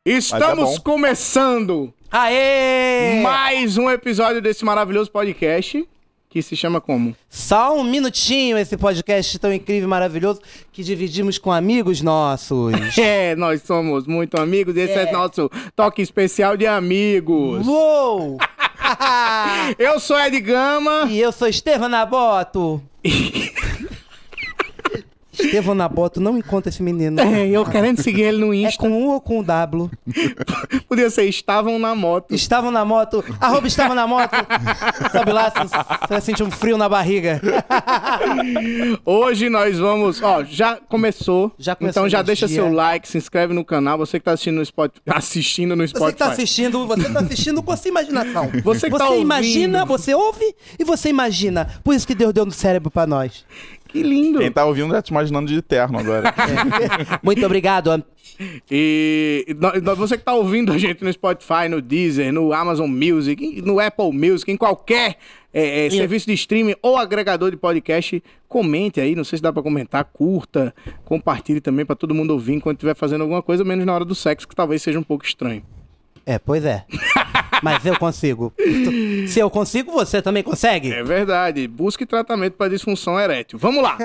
Estamos começando Aê! mais um episódio desse maravilhoso podcast, que se chama como? Só um minutinho esse podcast tão incrível e maravilhoso que dividimos com amigos nossos. Nós somos muito amigos, esse é nosso toque especial de amigos. Uou! Eu sou Ed Gama. E eu sou Estevão Naboto. Estevão Naboto, não encontra esse menino. Eu querendo seguir ele no É Insta. com U ou com W? Podia ser Estavam na Moto. Estavam na moto, @estavam na moto. Sobe lá, você vai sentir um frio na barriga. Hoje nós vamos... já começou. Já começou então já o deixa dia. seu like, se inscreve no canal. Você que tá assistindo no Spotify. Você que tá assistindo com a sua imaginação. Você que tá ouvindo. Imagina, você ouve e você imagina. Por isso que Deus deu no cérebro pra nós. Que lindo. Quem tá ouvindo já te imaginando de eterno agora. Muito obrigado. E você que tá ouvindo a gente no Spotify, no Deezer, no Amazon Music, no Apple Music, em qualquer serviço de streaming ou agregador de podcast, comente aí, não sei se dá pra comentar, curta, compartilhe também pra todo mundo ouvir enquanto estiver fazendo alguma coisa, menos na hora do sexo, que talvez seja um pouco estranho. Pois é. Mas eu consigo. Se eu consigo, você também consegue? É verdade. Busque tratamento para disfunção erétil. Vamos lá.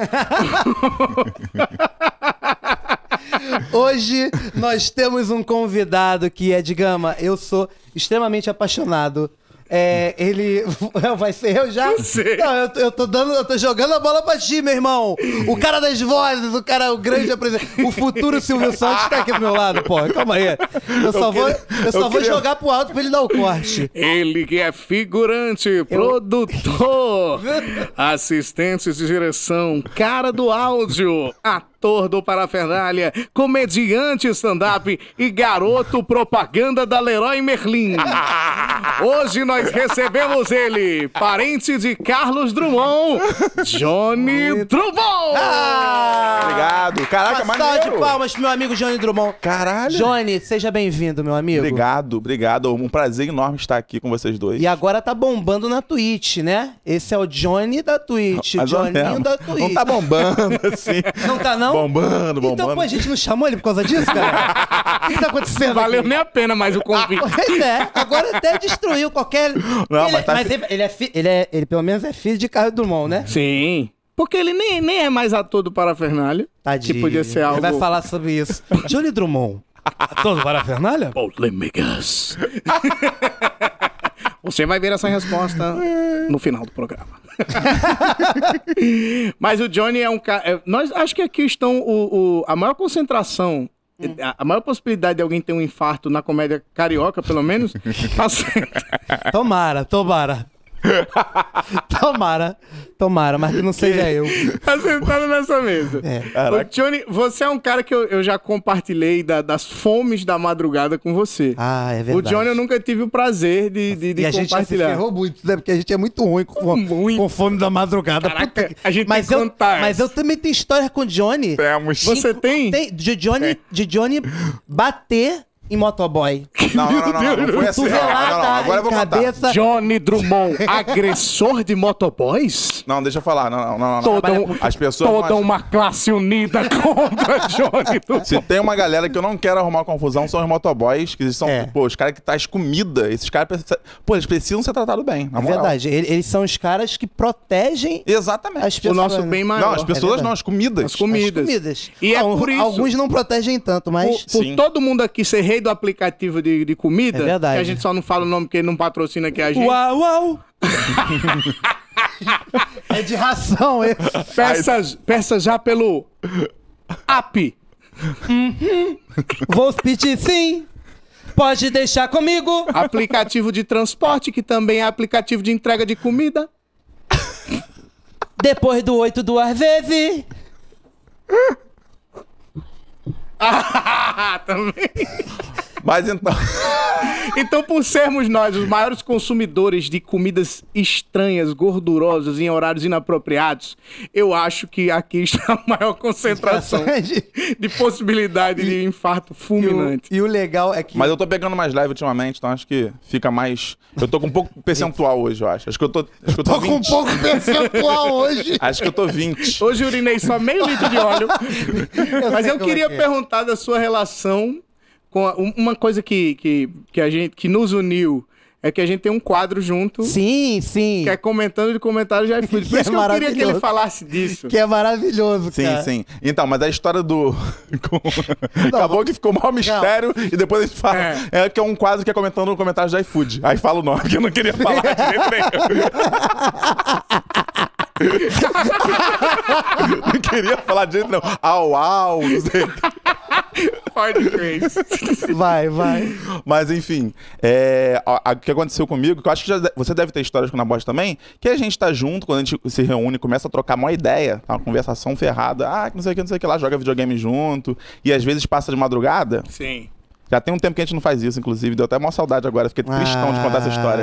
Hoje nós temos um convidado que é de Gama. Eu sou extremamente apaixonado. Ele vai ser eu já? Não sei. Não, eu tô jogando a bola pra ti, meu irmão. O cara das vozes, o grande apresentador, o futuro Silvio Santos tá aqui do meu lado, pô. Calma aí. Eu só vou jogar pro alto pra ele dar o corte. Ele que é figurante, produtor, assistente de direção, cara do áudio, ator do Parafernália, comediante stand-up e garoto propaganda da Leroy Merlin. Hoje nós recebemos ele, parente de Carlos Drummond, Johnny Drummond. Obrigado. Caraca, Uma salva de maneiro. palmas pro meu amigo Johnny Drummond. Caralho. Johnny, seja bem-vindo, meu amigo. Obrigado. Um prazer enorme estar aqui com vocês dois. E agora tá bombando na Twitch, né? Esse é o Johnny da Twitch, Mais ou Johnninho menos. da Twitch. Não tá bombando, assim. Não tá, não? Bombando. Então, pô, a gente não chamou ele por causa disso, cara? O que tá acontecendo Valeu aqui? nem a pena mais o convite. Pois é, agora até destruiu qualquer... Não, ele, mas tá ele pelo menos é filho de Carlos Drummond, né? Sim. Porque ele nem é mais ator do Parafernália. Tadinho. Que podia ser algo... Ele vai falar sobre isso. Johnny Drummond, ator do Parafernália? Polêmicas. Você vai ver essa resposta no final do programa. Mas o Johnny é um cara... Nós acho que aqui estão a maior concentração, a maior possibilidade de alguém ter um infarto na comédia carioca, pelo menos, tá certo. Tomara, mas que não seja eu. Tá sentado nessa mesa. O Johnny, você é um cara que eu já compartilhei das fomes da madrugada com você. Ah, é verdade. O Johnny eu nunca tive o prazer de E a gente já se compartilhar. ferrou muito, né? Porque a gente é muito ruim com fome da madrugada. Caraca, a gente mas tem que contar. Mas eu também tenho história com o Johnny. Temos. Você tem? De Johnny bater em motoboy. Não foi assim. Não, agora eu vou contar. cabeça. Johnny Drummond, agressor de motoboys? Não, deixa eu falar. Não. As pessoas... Toda uma classe unida contra Johnny Drummond. Se tem uma galera que eu não quero arrumar confusão, são os motoboys, que são, os caras que trazem comida. Esses caras, eles precisam ser tratados bem, na É moral. verdade, eles são os caras que protegem Exatamente. as pessoas. O nosso bem maior. Não, as pessoas não, as comidas. As comidas. As comidas. E é por isso... Alguns não protegem tanto, mas... Por Sim. todo mundo aqui ser rei do aplicativo de comida, É verdade. que a gente só não fala o nome porque ele não patrocina aqui a gente. Uau! É de ração, Peça já pelo app. Vou pedir sim. Pode deixar comigo. Aplicativo de transporte, que também é aplicativo de entrega de comida. Depois do 8 duas vezes. Também. Mas então... Então, por sermos nós os maiores consumidores de comidas estranhas, gordurosas, em horários inapropriados, eu acho que aqui está a maior concentração de possibilidade de infarto fulminante. E o legal é que... Mas eu tô pegando mais leve ultimamente, então acho que fica mais... Eu tô com um pouco percentual hoje, eu acho. Acho que eu tô Tô 20. com um pouco percentual hoje. Acho que eu tô 20. Hoje eu urinei só meio litro de óleo. Mas sei eu como queria é que é. perguntar da sua relação Uma coisa que nos uniu é que a gente tem um quadro junto. Sim, sim. Que é comentando de comentários de iFood. Por isso que eu queria que ele falasse disso. Que é maravilhoso, cara. Sim. Então, mas a história do... Acabou que ficou maior mistério e depois a gente fala... É que é um quadro que é comentando comentários de iFood. Aí fala o nome, que eu não queria falar de jeito nenhum. Não queria falar de jeito não. Au, não sei. Pode crer. Vai. Mas enfim, o que aconteceu comigo, que eu acho que você deve ter histórias com o Nabote também, que a gente tá junto, quando a gente se reúne, começa a trocar uma ideia, tá? Uma conversação ferrada, que não sei o que lá, joga videogame junto, e às vezes passa de madrugada. Sim. Já tem um tempo que a gente não faz isso, inclusive. Deu até maior saudade agora. Fiquei tristão de contar essa história.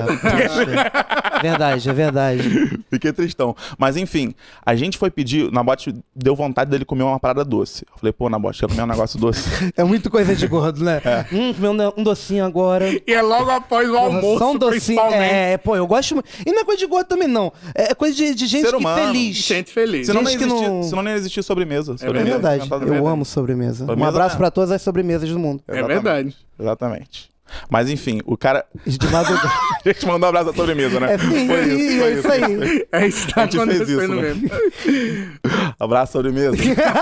É verdade. Fiquei tristão. Mas enfim, a gente foi pedir... O Nabote deu vontade dele comer uma parada doce. Eu falei, pô, Nabote, quer comer um negócio doce? É muito coisa de gordo, né? Comer um docinho agora. E é logo após o almoço, só um docinho. Pô, eu gosto muito. E não é coisa de gordo também, não. É coisa de gente feliz. Gente feliz. Senão nem existia sobremesa. É verdade. Eu amo sobremesa. Um abraço pra todas as sobremesas do mundo. É verdade. Exatamente. Mas enfim, o cara... De madrugada. A gente mandou um abraço da sobremesa, né? Foi isso aí. É isso que tá acontecendo mesmo. Abraço, sobremesa.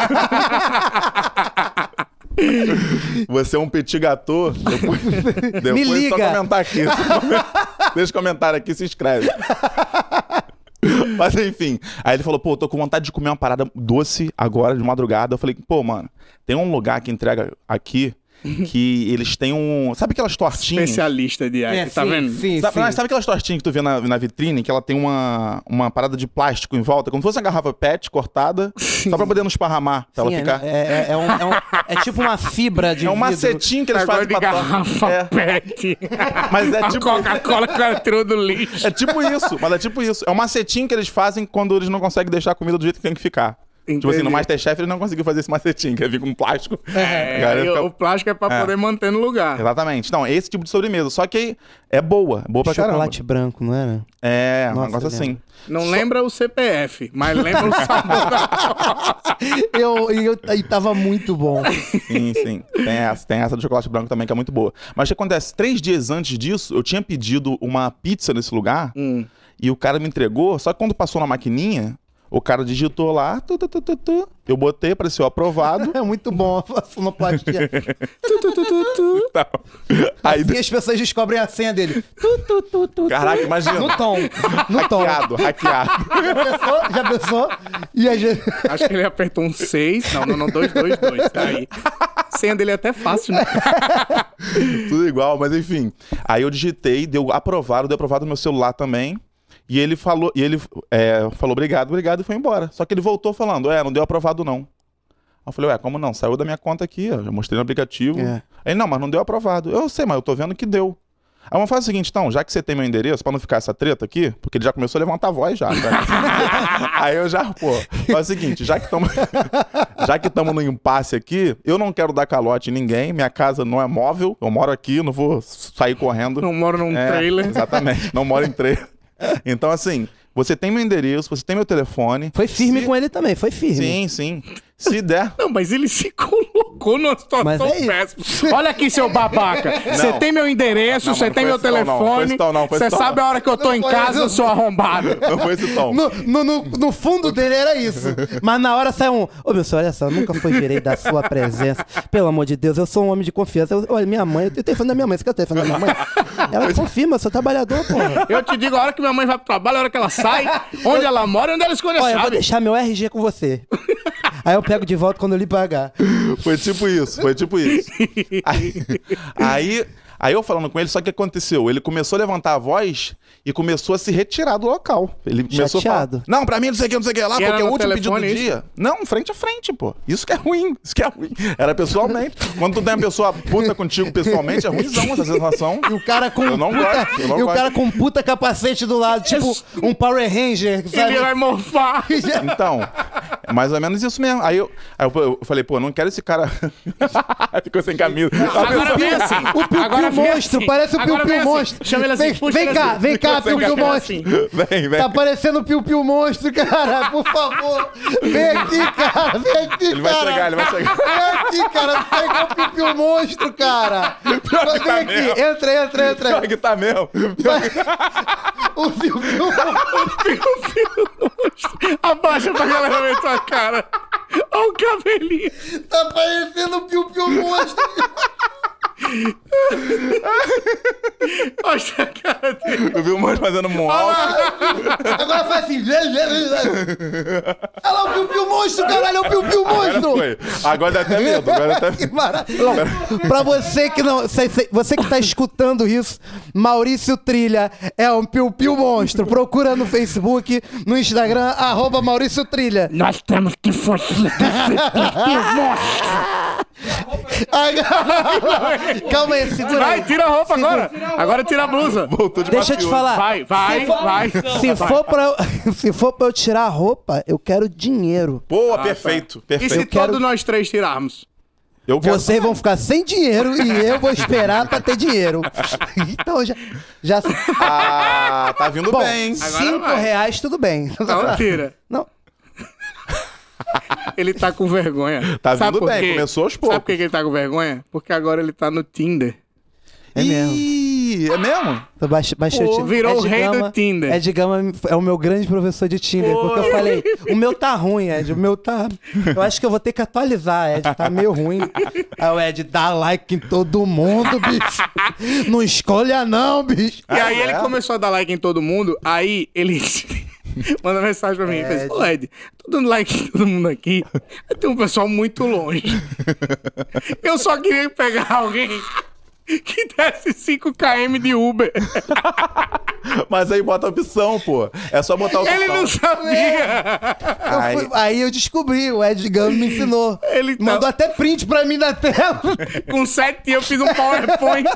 Você é um petit gâteau. Depois Me liga. só comentar aqui. Deixa o comentário aqui, se inscreve. Mas enfim, aí ele falou, pô, tô com vontade de comer uma parada doce agora, de madrugada. Eu falei, pô, mano, tem um lugar que entrega aqui que eles têm um... Sabe aquelas tortinhas? Especialista de arte, tá vendo? Sim. Sabe aquelas tortinhas que tu vê na vitrine, que ela tem uma parada de plástico em volta, como se fosse uma garrafa PET cortada, só pra poder não esparramar, pra ela ficar... É tipo uma fibra de É um vidro. macetinho que eles fazem pra garrafa PET. Mas é tipo... Coca-Cola que o cara tirou do lixo. É tipo isso. É um macetinho que eles fazem quando eles não conseguem deixar a comida do jeito que tem que ficar. Entendi. Tipo assim, no Masterchef ele não conseguiu fazer esse macetinho, que é vir com plástico. O plástico é pra poder manter no lugar. Exatamente. Então, esse tipo de sobremesa. Só que é boa pra caramba. Chocolate branco, não é? Um negócio assim. Não lembra o CPF, mas lembra o sabor da E tava muito bom. Sim. Tem essa do chocolate branco também, que é muito boa. Mas o que acontece? 3 dias antes disso, eu tinha pedido uma pizza nesse lugar, e o cara me entregou, só que quando passou na maquininha, o cara digitou lá, eu botei, apareceu aprovado. É muito bom a sonoplastia. Aí assim as pessoas descobrem a senha dele. Caraca, imagina. No tom. Hackeado. Já pensou? E a gente... Acho que ele apertou um 6. Não, 222. Tá aí. A senha dele é até fácil, né? Tudo igual, mas enfim. Aí eu digitei, deu aprovado no meu celular também. E ele falou obrigado e foi embora. Só que ele voltou falando, não deu aprovado não. Eu falei, como não? Saiu da minha conta aqui, ó, já mostrei no aplicativo. Aí, não, mas não deu aprovado. Eu sei, mas eu tô vendo que deu. Aí vamos fazer o seguinte, então, já que você tem meu endereço, pra não ficar essa treta aqui, porque ele já começou a levantar a voz já. Aí eu já, faz o seguinte, já que estamos no impasse aqui, eu não quero dar calote em ninguém, minha casa não é móvel, eu moro aqui, não vou sair correndo. Não moro num trailer. Exatamente, não moro em trailer. Então, assim, você tem meu endereço, você tem meu telefone. Foi firme com ele também, foi firme. Sim. Se der... Não, mas ele se colocou numa situação péssima. Olha aqui, seu babaca. Você tem meu endereço, você tem meu telefone. Você sabe a hora que eu tô em casa, seu arrombado. Não foi esse tom. No fundo dele era isso. Mas na hora sai um... Ô, meu senhor, olha só, nunca foi direito da sua presença. Pelo amor de Deus, eu sou um homem de confiança. Olha, minha mãe, eu tenho telefone da minha mãe. Você quer o telefone da minha mãe? Ela confirma, eu sou trabalhador, porra. Eu te digo a hora que minha mãe vai pro trabalho, a hora que ela sai, onde ela mora e onde ela escolhe a chave. Eu vou deixar meu RG com você. Aí eu pego de volta quando eu lhe pagar. Foi tipo isso. Aí eu falando com ele, só que aconteceu? Ele começou a levantar a voz e começou a se retirar do local. Ele começou chateado. A falar, não, pra mim não sei o que lá, e porque é o último pedido do isso? dia. Não, frente a frente, pô. Isso que é ruim. Era pessoalmente. Quando tu tem uma pessoa puta contigo pessoalmente, é ruimzão essa sensação. E o cara com eu não gosto. O cara com puta capacete do lado, tipo um Power Ranger. Sabe? Ele vai morfar. Então, É mais ou menos isso mesmo. Aí eu falei, pô, não quero esse cara... Ficou sem camisa. Agora vem assim. O Piu-Piu Monstro, parece o Piu-Piu Monstro. Chama ele assim. Vem cá, Piu-Piu Monstro. Vem. Tá parecendo o Piu-Piu Monstro, cara. Por favor. Vem aqui, cara. Ele vai chegar. Vem aqui, cara. Pega o Piu-Piu Monstro, cara. Vem aqui. Entra. Pior que tá mesmo. O Piu-Piu Monstro. Abaixa pra galera ver tua cara. Olha o cabelinho. Tá parecendo o Piu-Piu Monstro. Mostra a cara dele. Eu vi o Monstro fazendo moonwalk. Agora faz assim. Olha lá o Piu-Piu Monstro, caralho. É o Piu-Piu Monstro. Agora dá até medo. Que maravilha. Pra você que não... Você que tá escutando isso, Maurício Trilha é um Piu-Piu Monstro. Procura no Facebook, no Instagram, @Maurício Trilha. Nós temos que fortalecer esse monstro. Calma aí, segura Vai, aí. tira a roupa agora. Agora tira a blusa. Voltou de Deixa eu te mafioso. falar. Vai. Se for pra eu tirar a roupa, eu quero dinheiro. Boa, perfeito. E se todos nós três tirarmos? Eu quero... Vocês vão ficar sem dinheiro e eu vou esperar pra ter dinheiro. Então já... Ah, tá vindo Bom, bem. R$5 tudo bem. Não, tira. Não. Ele tá com vergonha. Tá Sabe vindo por bem, quê? começou aos Sabe poucos. por que ele tá com vergonha? Porque agora ele tá no Tinder. É mesmo. Ih, é mesmo? Virou o rei do Tinder. Ed Gama é o meu grande professor de Tinder. Porque eu falei, o meu tá ruim, Ed. O meu tá... Eu acho que eu vou ter que atualizar, Ed. Tá meio ruim. Aí o Ed, dá like em todo mundo, bicho. Não escolha não, bicho. E aí ele começou a dar like em todo mundo, aí ele manda mensagem pra mim e fez, ô Ed, tô dando like em todo mundo aqui, tem um pessoal muito longe. Eu só queria pegar alguém que desse 5 km de Uber. Mas aí bota a opção, pô. É só botar a opção. Ele não sabia. Aí eu descobri, o Ed Gama me ensinou. Ele Mandou até print pra mim na tela. Com 7 dias eu fiz um PowerPoint.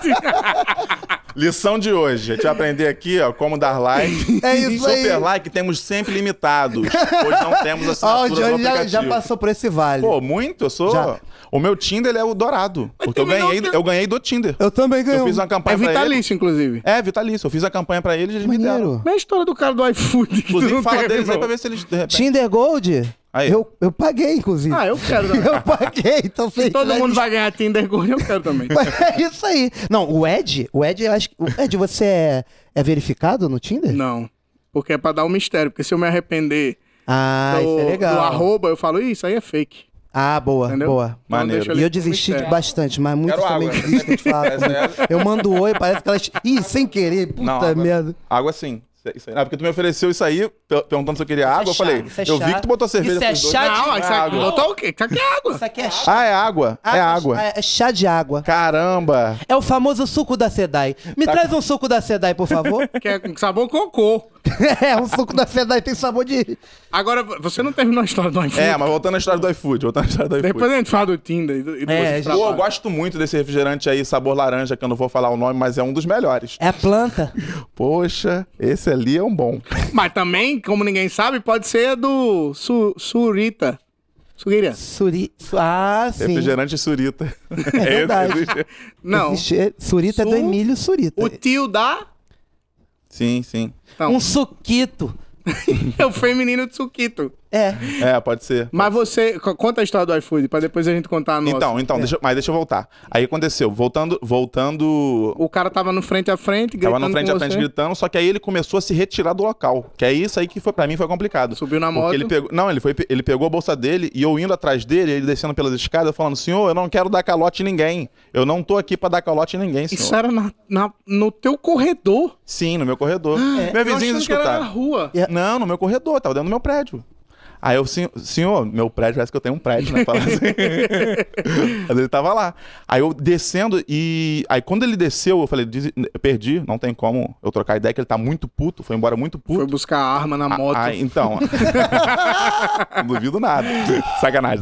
Lição de hoje. A gente vai aprender aqui, ó, como dar like. É isso aí. Super like temos sempre limitados. Hoje não temos Ó, o assinatura no Johnny aplicativo. já passou por esse vale. Pô, muito? Eu sou... Já. O meu Tinder, ele é o dourado. Porque eu ganhei do Tinder. Eu também ganhei. Eu fiz uma campanha É pra ele. vitalício, inclusive. É, vitalício. Eu fiz a campanha pra eles e eles me deram. Maneiro. Não é a história do cara do iFood. que tu Inclusive, não fala teve, deles aí não. pra ver se eles, de repente... Tinder Gold? Aí. Eu paguei, inclusive. Ah, eu quero também. Eu paguei, então Se todo mundo vai ganhar Tinder Gold, eu quero também. Mas é isso aí. Não, o Ed, eu acho que... Ed, você é verificado no Tinder? Não. Porque é pra dar um mistério. Porque se eu me arrepender Ah, isso é legal. do arroba, eu falo, isso aí é fake. Ah, boa, Entendeu? boa. Então Maneiro. deixa E ele eu com desisti mistério. bastante, mas muitos Quero também água. desistem de falar. Eu mando oi, parece que elas... Ih, sem querer, puta Não, água, merda. água sim. Isso aí. Ah, porque tu me ofereceu isso aí, perguntando se eu queria água. Eu falei, eu vi que tu botou cerveja Isso é pros dois. chá de Não, isso aqui água. botou o quê? Isso aqui é água. Isso aqui é chá. Ah, é água. É água. É chá de água. Caramba. É o famoso suco da Sedai. Me traz um suco da Sedai, por favor. Que é com sabor cocô. É, um suco da Sedai tem sabor de... Agora, você não terminou a história do iFood. É, mas voltando à história do iFood. Depois a gente fala do Tinder e depois a gente Pô, eu fala. gosto muito desse refrigerante aí, sabor laranja, que eu não vou falar o nome, mas é um dos melhores. É a planta. Poxa, esse ali é um bom. Mas também, como ninguém sabe, pode ser do Surita. Sugueira. Ah, sim. Refrigerante surita. É verdade. Não. Surita é do Emílio Surita. O tio da... Sim, sim. Então, Um suquito. é o feminino de suquito. É. É, pode ser. Mas você... Conta a história do iFood, pra depois a gente contar a nossa. Então, deixa eu voltar. Aí aconteceu, voltando, O cara tava no frente a frente, gritando tava no frente com a frente você. gritando, só que aí ele começou a se retirar do local. Que é isso aí que foi, pra mim foi complicado. Subiu na Porque moto. ele pegou, não, ele pegou a bolsa dele e eu indo atrás dele, ele descendo pelas escadas, falando, senhor, eu não quero dar calote em ninguém. Eu não tô aqui pra dar calote em ninguém, senhor. Isso era no teu corredor. Sim, no meu corredor. Meu Eu vizinho achando que era na escutaram. rua. Não, no meu corredor, tava dentro do meu prédio. Aí eu, senhor, meu prédio, parece que eu tenho um prédio, né? Fala assim. Mas ele tava lá. Aí eu descendo e... Aí quando ele desceu, eu falei, eu perdi, não tem como eu trocar ideia, que ele tá muito puto, foi embora muito puto. Foi buscar a arma na moto. Então. Não duvido nada. Sacanagem.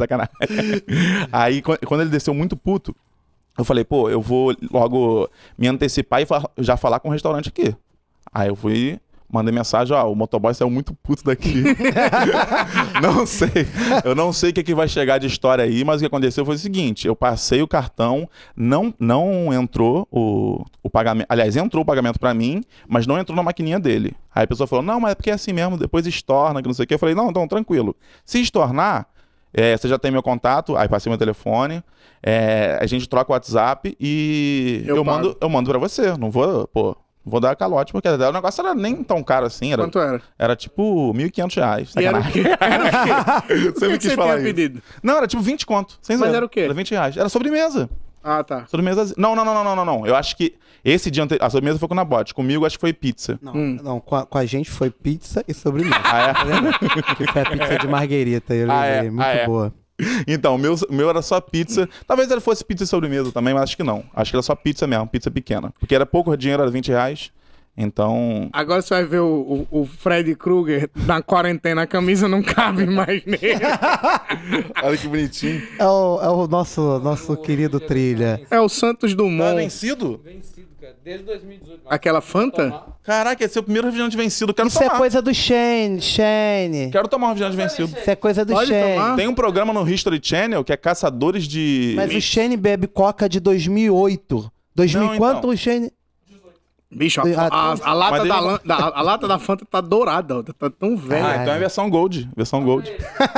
Aí quando ele desceu muito puto, eu falei, pô, eu vou logo me antecipar e já falar com o restaurante aqui. Aí eu fui Mandei mensagem, ó, o motoboy saiu muito puto daqui. Não sei. Eu não sei o que vai chegar de história aí, mas o que aconteceu foi o seguinte, eu passei o cartão, não entrou o pagamento, aliás, entrou o pagamento pra mim, mas não entrou na maquininha dele. Aí a pessoa falou, não, mas é porque é assim mesmo, depois estorna, que não sei o que. Eu falei, não, então, tranquilo. Se estornar, você já tem meu contato, aí passei meu telefone, a gente troca o WhatsApp e eu mando pra você, não vou dar calote, porque o negócio era nem tão caro assim. Quanto era? Era tipo R$1.500. E era o quê? Sempre quis falar isso. Pedido? Não, era tipo 20 conto. Mas era o quê? Era R$20. Era sobremesa. Ah, tá. Sobremesa... Não. Eu acho que esse dia a sobremesa foi com o Nabote. Comigo acho que foi pizza. Não, com a gente foi pizza e sobremesa. Ah, é? Que foi a pizza de marguerita. Eu lembrei, muito boa. Então, o meu era só pizza. Talvez ele fosse pizza e sobremesa também, mas acho que não. Acho que era só pizza mesmo, pizza pequena. Porque era pouco dinheiro, era R$20. Então... Agora você vai ver o Freddy Krueger na quarentena, a camisa não cabe mais nele. Olha que bonitinho. É o nosso querido Trilha. É o Santos Dumont. Tá vencido? Vencido, cara. Desde 2018. Aquela Fanta? Caraca, esse é o primeiro refrigerante vencido. Quero Isso tomar. é coisa do Shane. Quero tomar um refrigerante vencido. Isso é coisa do Pode Shane. tomar? Tem um programa no History Channel que é Caçadores de... Mas o Shane bebe Coca de 2008. 2000 Não, quanto então. o Shane... Bicho, a lata da Fanta tá dourada, ó. Tá tão velha. então é versão Gold. Versão Gold.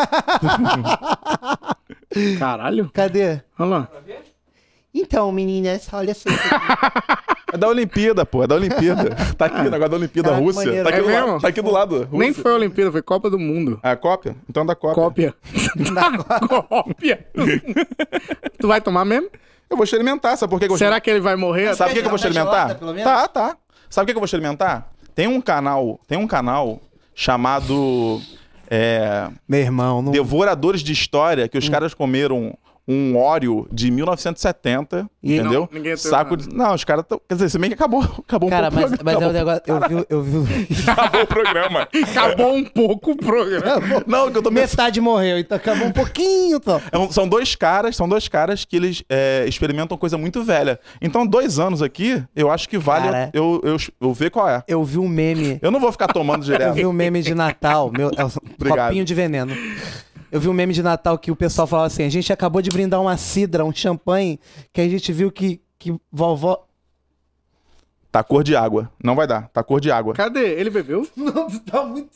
Caralho. Cadê? Olha lá. Então, meninas, olha só. É da Olimpíada, pô. É da Olimpíada. Tá aqui o negócio da Olimpíada Caraca, Rússia. maneiro. Tá aqui, É do lado, mesmo? tá aqui do lado. Rússia. Nem foi a Olimpíada, foi Copa do Mundo. É a cópia? Então é da cópia. Cópia. Cópia. Tu vai tomar mesmo? Eu vou experimentar, sabe por que eu vou Será que ele vai morrer? Sabe por que eu vou Tá gelada, experimentar? pelo menos? Tá. Sabe por que eu vou experimentar? Tem um canal chamado Meu irmão, não... Devoradores de História, que os caras comeram um Oreo de 1970, entendeu? Não, ninguém teve Saco nada. de... Não, os caras... Quer dizer, se bem que acabou um Cara, pouco o mas programa. é um negócio... Eu vi... Acabou o programa. Acabou um pouco o programa. Não, que eu tô Metade morreu, então acabou um pouquinho, só. São dois caras que eles experimentam coisa muito velha. Então, 2 anos aqui, eu acho que vale Cara. eu ver qual é. Eu vi um meme... Eu não vou ficar tomando Eu direto. vi um meme de Natal, Obrigado. copinho de veneno. Eu vi um meme de Natal que o pessoal falava assim, a gente acabou de brindar uma cidra, um champanhe, que a gente viu que vovó... Tá cor de água. Não vai dar. Tá cor de água. Cadê? Ele bebeu? Não, tá muito...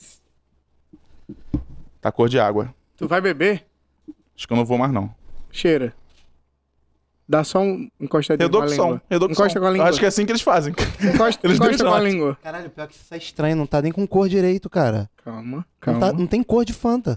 Tá cor de água. Tu vai beber? Acho que eu não vou mais, não. Cheira. Dá só um encostadinho com a língua. Redução. Encosta com a língua. Acho que é assim que eles fazem. Encosta, Eles encosta deixam com a lá. língua. Caralho, pior que isso é estranho, não tá nem com cor direito, cara. Calma, Não, calma. não tem cor de Fanta.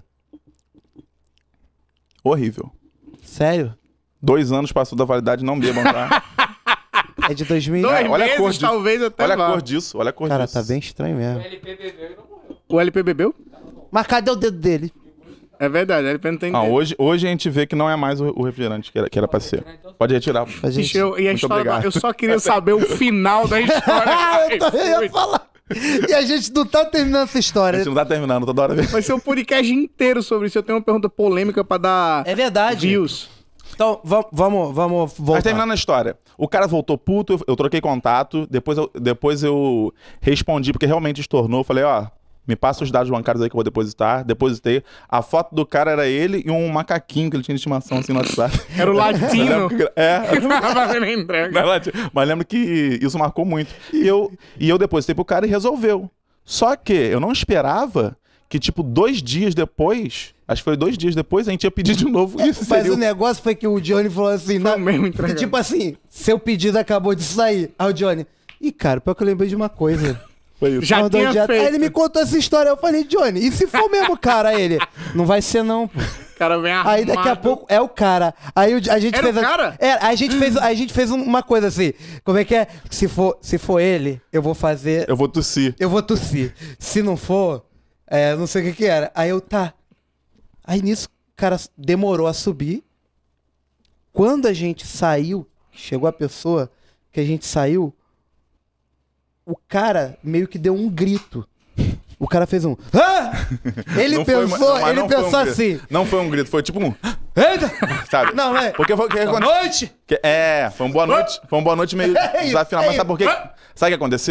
Horrível. Sério? 2 anos passou da validade, não bebam, tá? É de 2000... Dois olha a meses, cor disso. talvez até Olha a vá. cor disso, olha a cor Cara, disso. tá bem estranho mesmo. O LP bebeu e não morreu. O LP bebeu? Mas cadê o dedo dele? É verdade, o LP não tem Ah, dedo. hoje a gente vê que não é mais o refrigerante que era pra ser. Pode retirar. A gente... Bicho, e a Muito história obrigado. eu só queria saber o final da história. eu também ia falar. E a gente não tá terminando essa A história. gente não tá terminando, toda hora vez. Vai ser um podcast inteiro sobre isso. Eu tenho uma pergunta polêmica pra dar É verdade. views. Então, vamos Mas voltar. terminando a história. O cara voltou puto, eu troquei contato, depois eu respondi, porque realmente estornou. Falei, ó, me passa os dados bancários aí que eu vou depositar. Depositei. A foto do cara era ele e um macaquinho que ele tinha de estimação assim no WhatsApp. Era o Eu latino. lembro que- É. que tava fazendo a entrega. Mas lembro que isso marcou muito. E eu depositei pro cara e resolveu. Só que eu não esperava que, tipo, 2 dias depois, acho que foi 2 dias depois, a gente ia pedir de novo isso. Mas Seria o negócio foi que o Johnny falou assim... Foi o mesmo entregado. que, tipo assim, seu pedido acabou de sair. Aí o Johnny... Ih, cara, pior que eu lembrei de uma coisa. Foi isso. Já Mandou tinha um dia- feito. Aí ele me contou essa história. Eu falei, Johnny, e se for o mesmo cara? Aí ele... Não vai ser não, pô. O cara vem armado. Aí daqui a pouco é o cara. Aí a gente Era fez o cara? a gente fez uma coisa assim. Como é que é? Se for ele, eu vou fazer... Eu vou tossir. Eu vou tossir. Se não for, não sei o que era. Aí eu, tá. Aí nisso, o cara demorou a subir. Quando a gente saiu, chegou a pessoa que a gente saiu, o cara meio que deu um grito. O cara fez um... Ah! Ele Não foi- pensou, mas ele não foi um pensou grito. assim... Não foi um grito, foi tipo um... Eita! Sabe? Não, é... Porque foi o que Boa aconteceu. noite! Foi um boa noite meio desafinado. Mas sabe por quê? Sabe o que aconteceu?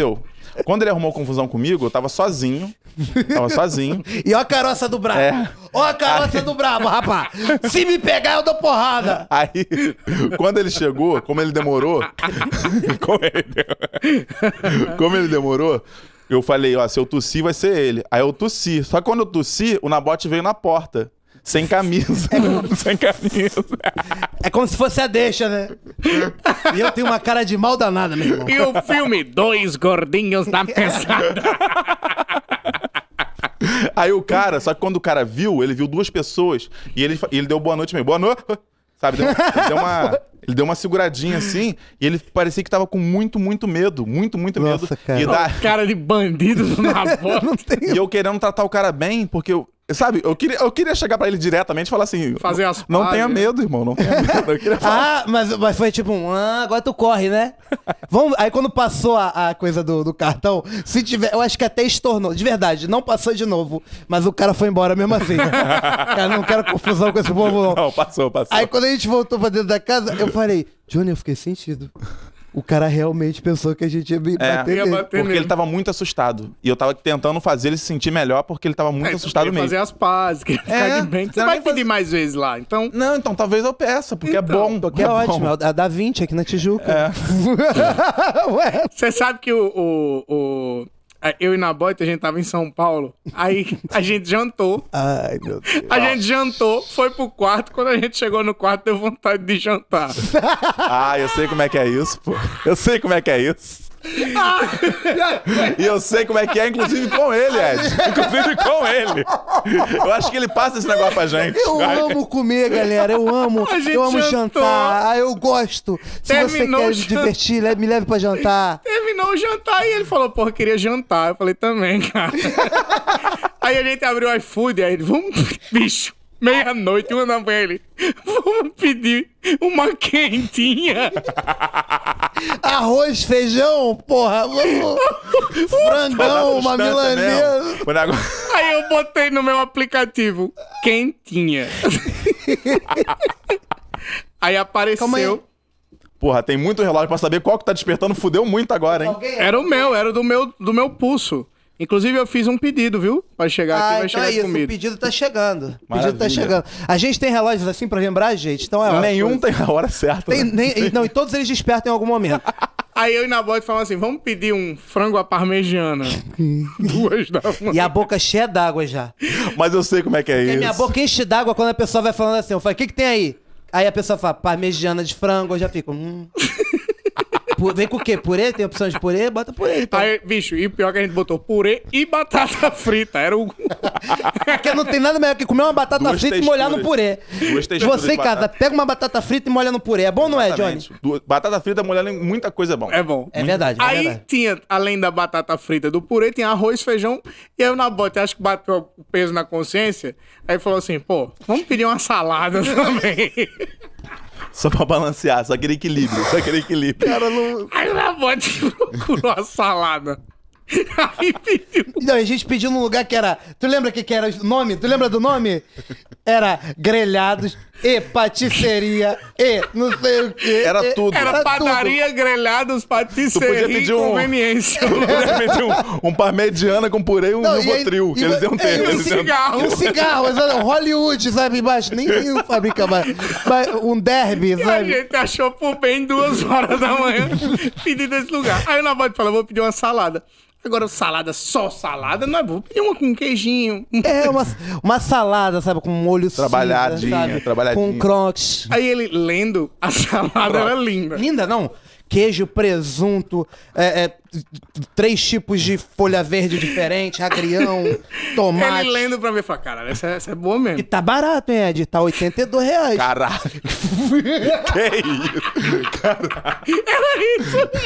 Quando ele arrumou confusão comigo, eu tava sozinho. E ó a caroça do brabo. É. Ó a caroça do brabo, rapaz. Se me pegar, eu dou porrada. Aí, quando ele chegou, como ele demorou, eu falei, ó, se eu tossir, vai ser ele. Aí eu tossi. Só que quando eu tossi, o Nabote veio na porta. Sem camisa. Sem camisa. É como se fosse a deixa, né? E eu tenho uma cara de mal danada, meu irmão. E o filme Dois Gordinhos da Pesada. Aí o cara, só que quando o cara viu, ele viu duas pessoas e ele deu boa noite mesmo. Boa noite. Sabe, ele deu uma seguradinha assim e ele parecia que tava com muito medo. Muito medo. Cara. E Cara de bandido na porta. E eu querendo tratar o cara bem, porque sabe, eu queria chegar pra ele diretamente e falar assim... Fazer as Não pazes, tenha né? medo, irmão, não tenha medo. Eu queria falar. Mas foi tipo agora tu corre, né? Aí quando passou a coisa do cartão, se tiver, eu acho que até estornou, de verdade, não passou de novo, mas o cara foi embora mesmo assim. Cara, não quero confusão com esse povo, não. Não, passou. Aí quando a gente voltou pra dentro da casa, eu falei, Johnny, eu fiquei sentido. O cara realmente pensou que a gente ia bater ia nele. bater Porque nele. ele tava muito assustado. E eu tava tentando fazer ele se sentir melhor porque ele tava muito assustado Queria mesmo. fazer as pazes, queria ficar de bem. Você Não, vai nem pedir fazer- mais vezes lá, então... Não, então talvez eu peça, porque Então, é bom. Porque é ótimo, é a da 20 aqui na Tijuca. Ué. Você sabe que eu e Nabote, a gente tava em São Paulo, aí a gente jantou. Ai, meu Deus. A gente jantou, foi pro quarto. Quando a gente chegou no quarto, deu vontade de jantar. Ah, eu sei como é que é isso, pô. Eu sei como é que é isso. E eu sei como é que é, inclusive com ele, Ed. Inclusive com ele. Eu acho que ele passa esse negócio pra gente. Eu amo comer, galera. Eu amo A gente jantar. jantou. Eu gosto. Se Terminou você quer o se jantar. divertir, me leve pra jantar. Terminou o jantar e ele falou, porra, queria jantar. Eu falei, também, cara. Aí a gente abriu o iFood, aí ele, vamos, bicho, meia-noite, 1h, ele, vamos pedir uma quentinha. Arroz, feijão, porra. Vamos. Frangão, uma milanesa. O negócio... Aí eu botei no meu aplicativo, quentinha. Aí apareceu... Calma aí. Porra, tem muito relógio pra saber qual que tá despertando. Fudeu muito agora, hein? Era o meu, era do meu pulso. Inclusive, eu fiz um pedido, viu? Vai chegar aqui, vai Então chegar é isso, comida. o pedido tá chegando. O pedido tá Maravilha. chegando. A gente tem relógios assim pra lembrar, gente, então é ótimo. Nenhum tem a hora certa. Tem, né? não, e todos eles despertam em algum momento. Aí eu e Nabote falamos assim, vamos pedir um frango à parmegiana. 2h. E a boca cheia d'água já. Mas eu sei como é que é E isso. minha boca enche d'água quando a pessoa vai falando assim. Eu falo, o que tem aí? Aí a pessoa fala, parmegiana de frango, eu já fico... Vem com o quê? Purê? Tem opção de purê? Bota purê, então. Aí, bicho, e o pior é que a gente botou purê e batata frita. Era o... Porque não tem nada melhor que comer uma batata Duas frita e molhar no texturas. purê. Duas texturas Você em de casa, batata. pega uma batata frita e molha no purê. É bom ou não é, Johnny? Exatamente. Batata frita molhada em muita coisa é bom. É bom. É verdade, é Aí verdade. tinha, além da batata frita do purê, tinha arroz, feijão. E aí o Nabote, acho que bateu o peso na consciência. Aí falou assim, pô, vamos pedir uma salada também. Só pra balancear, só aquele equilíbrio. Cara, não... Aí o Nabote procurou a salada. Aí pediu. Não, a gente pediu num lugar que era... Tu lembra que era o nome? Tu lembra do nome? Era grelhados e patisseria e não sei o quê. Era tudo. Era padaria, grelhados, Tu patisserie podia e pedir um- conveniência. Eu pedir um parmegiana com purê e um Não, e aí- Rivotril, que e eles iam ter. e um eles iam- cigarro. Um cigarro, exato, Hollywood, sabe, embaixo. Nem fabrica mais. Mas um derby, E a sabe? gente achou por bem 2h da manhã pedir desse lugar. Aí o Nabote falou, vou pedir uma salada. Agora, salada, só salada, não é? Vou pedir uma com queijinho. É uma salada, sabe, com molho Trabalhadinha, cinza, sabe? trabalhadinha. Com crocs. Aí ele lendo, a salada era linda. Linda, não? Queijo, presunto, 3 tipos de folha verde diferente, agrião, tomate. Ele lendo pra mim, falou, caralho, essa é boa E mesmo. tá barato, hein, Ed? Tá R$82. Caralho. Que isso? Era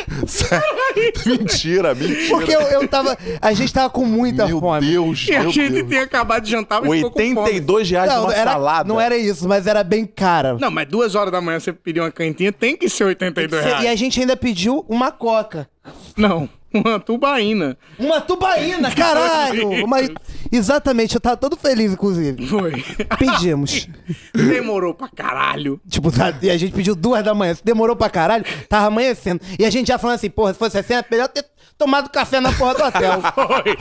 isso. Mentira. Porque a gente tava com muita Meu fome. Deus, E a meu gente Deus. tinha acabado de jantar, mas ficou com fome. R$82 Não, numa salada. não era isso, mas era bem cara. Não, mas 2h da manhã você pediu uma cantinha, tem que ser R$82. E a gente ainda pediu uma coca. Não, uma tubaína. Uma tubaína, caralho! Exatamente, eu tava todo feliz, inclusive. Foi. Pedimos. Demorou pra caralho. Tipo, e a gente pediu 2 da manhã. Se demorou pra caralho, tava amanhecendo. E a gente já falando assim, porra, se fosse assim, é melhor ter tomado café na porra do hotel. Foi.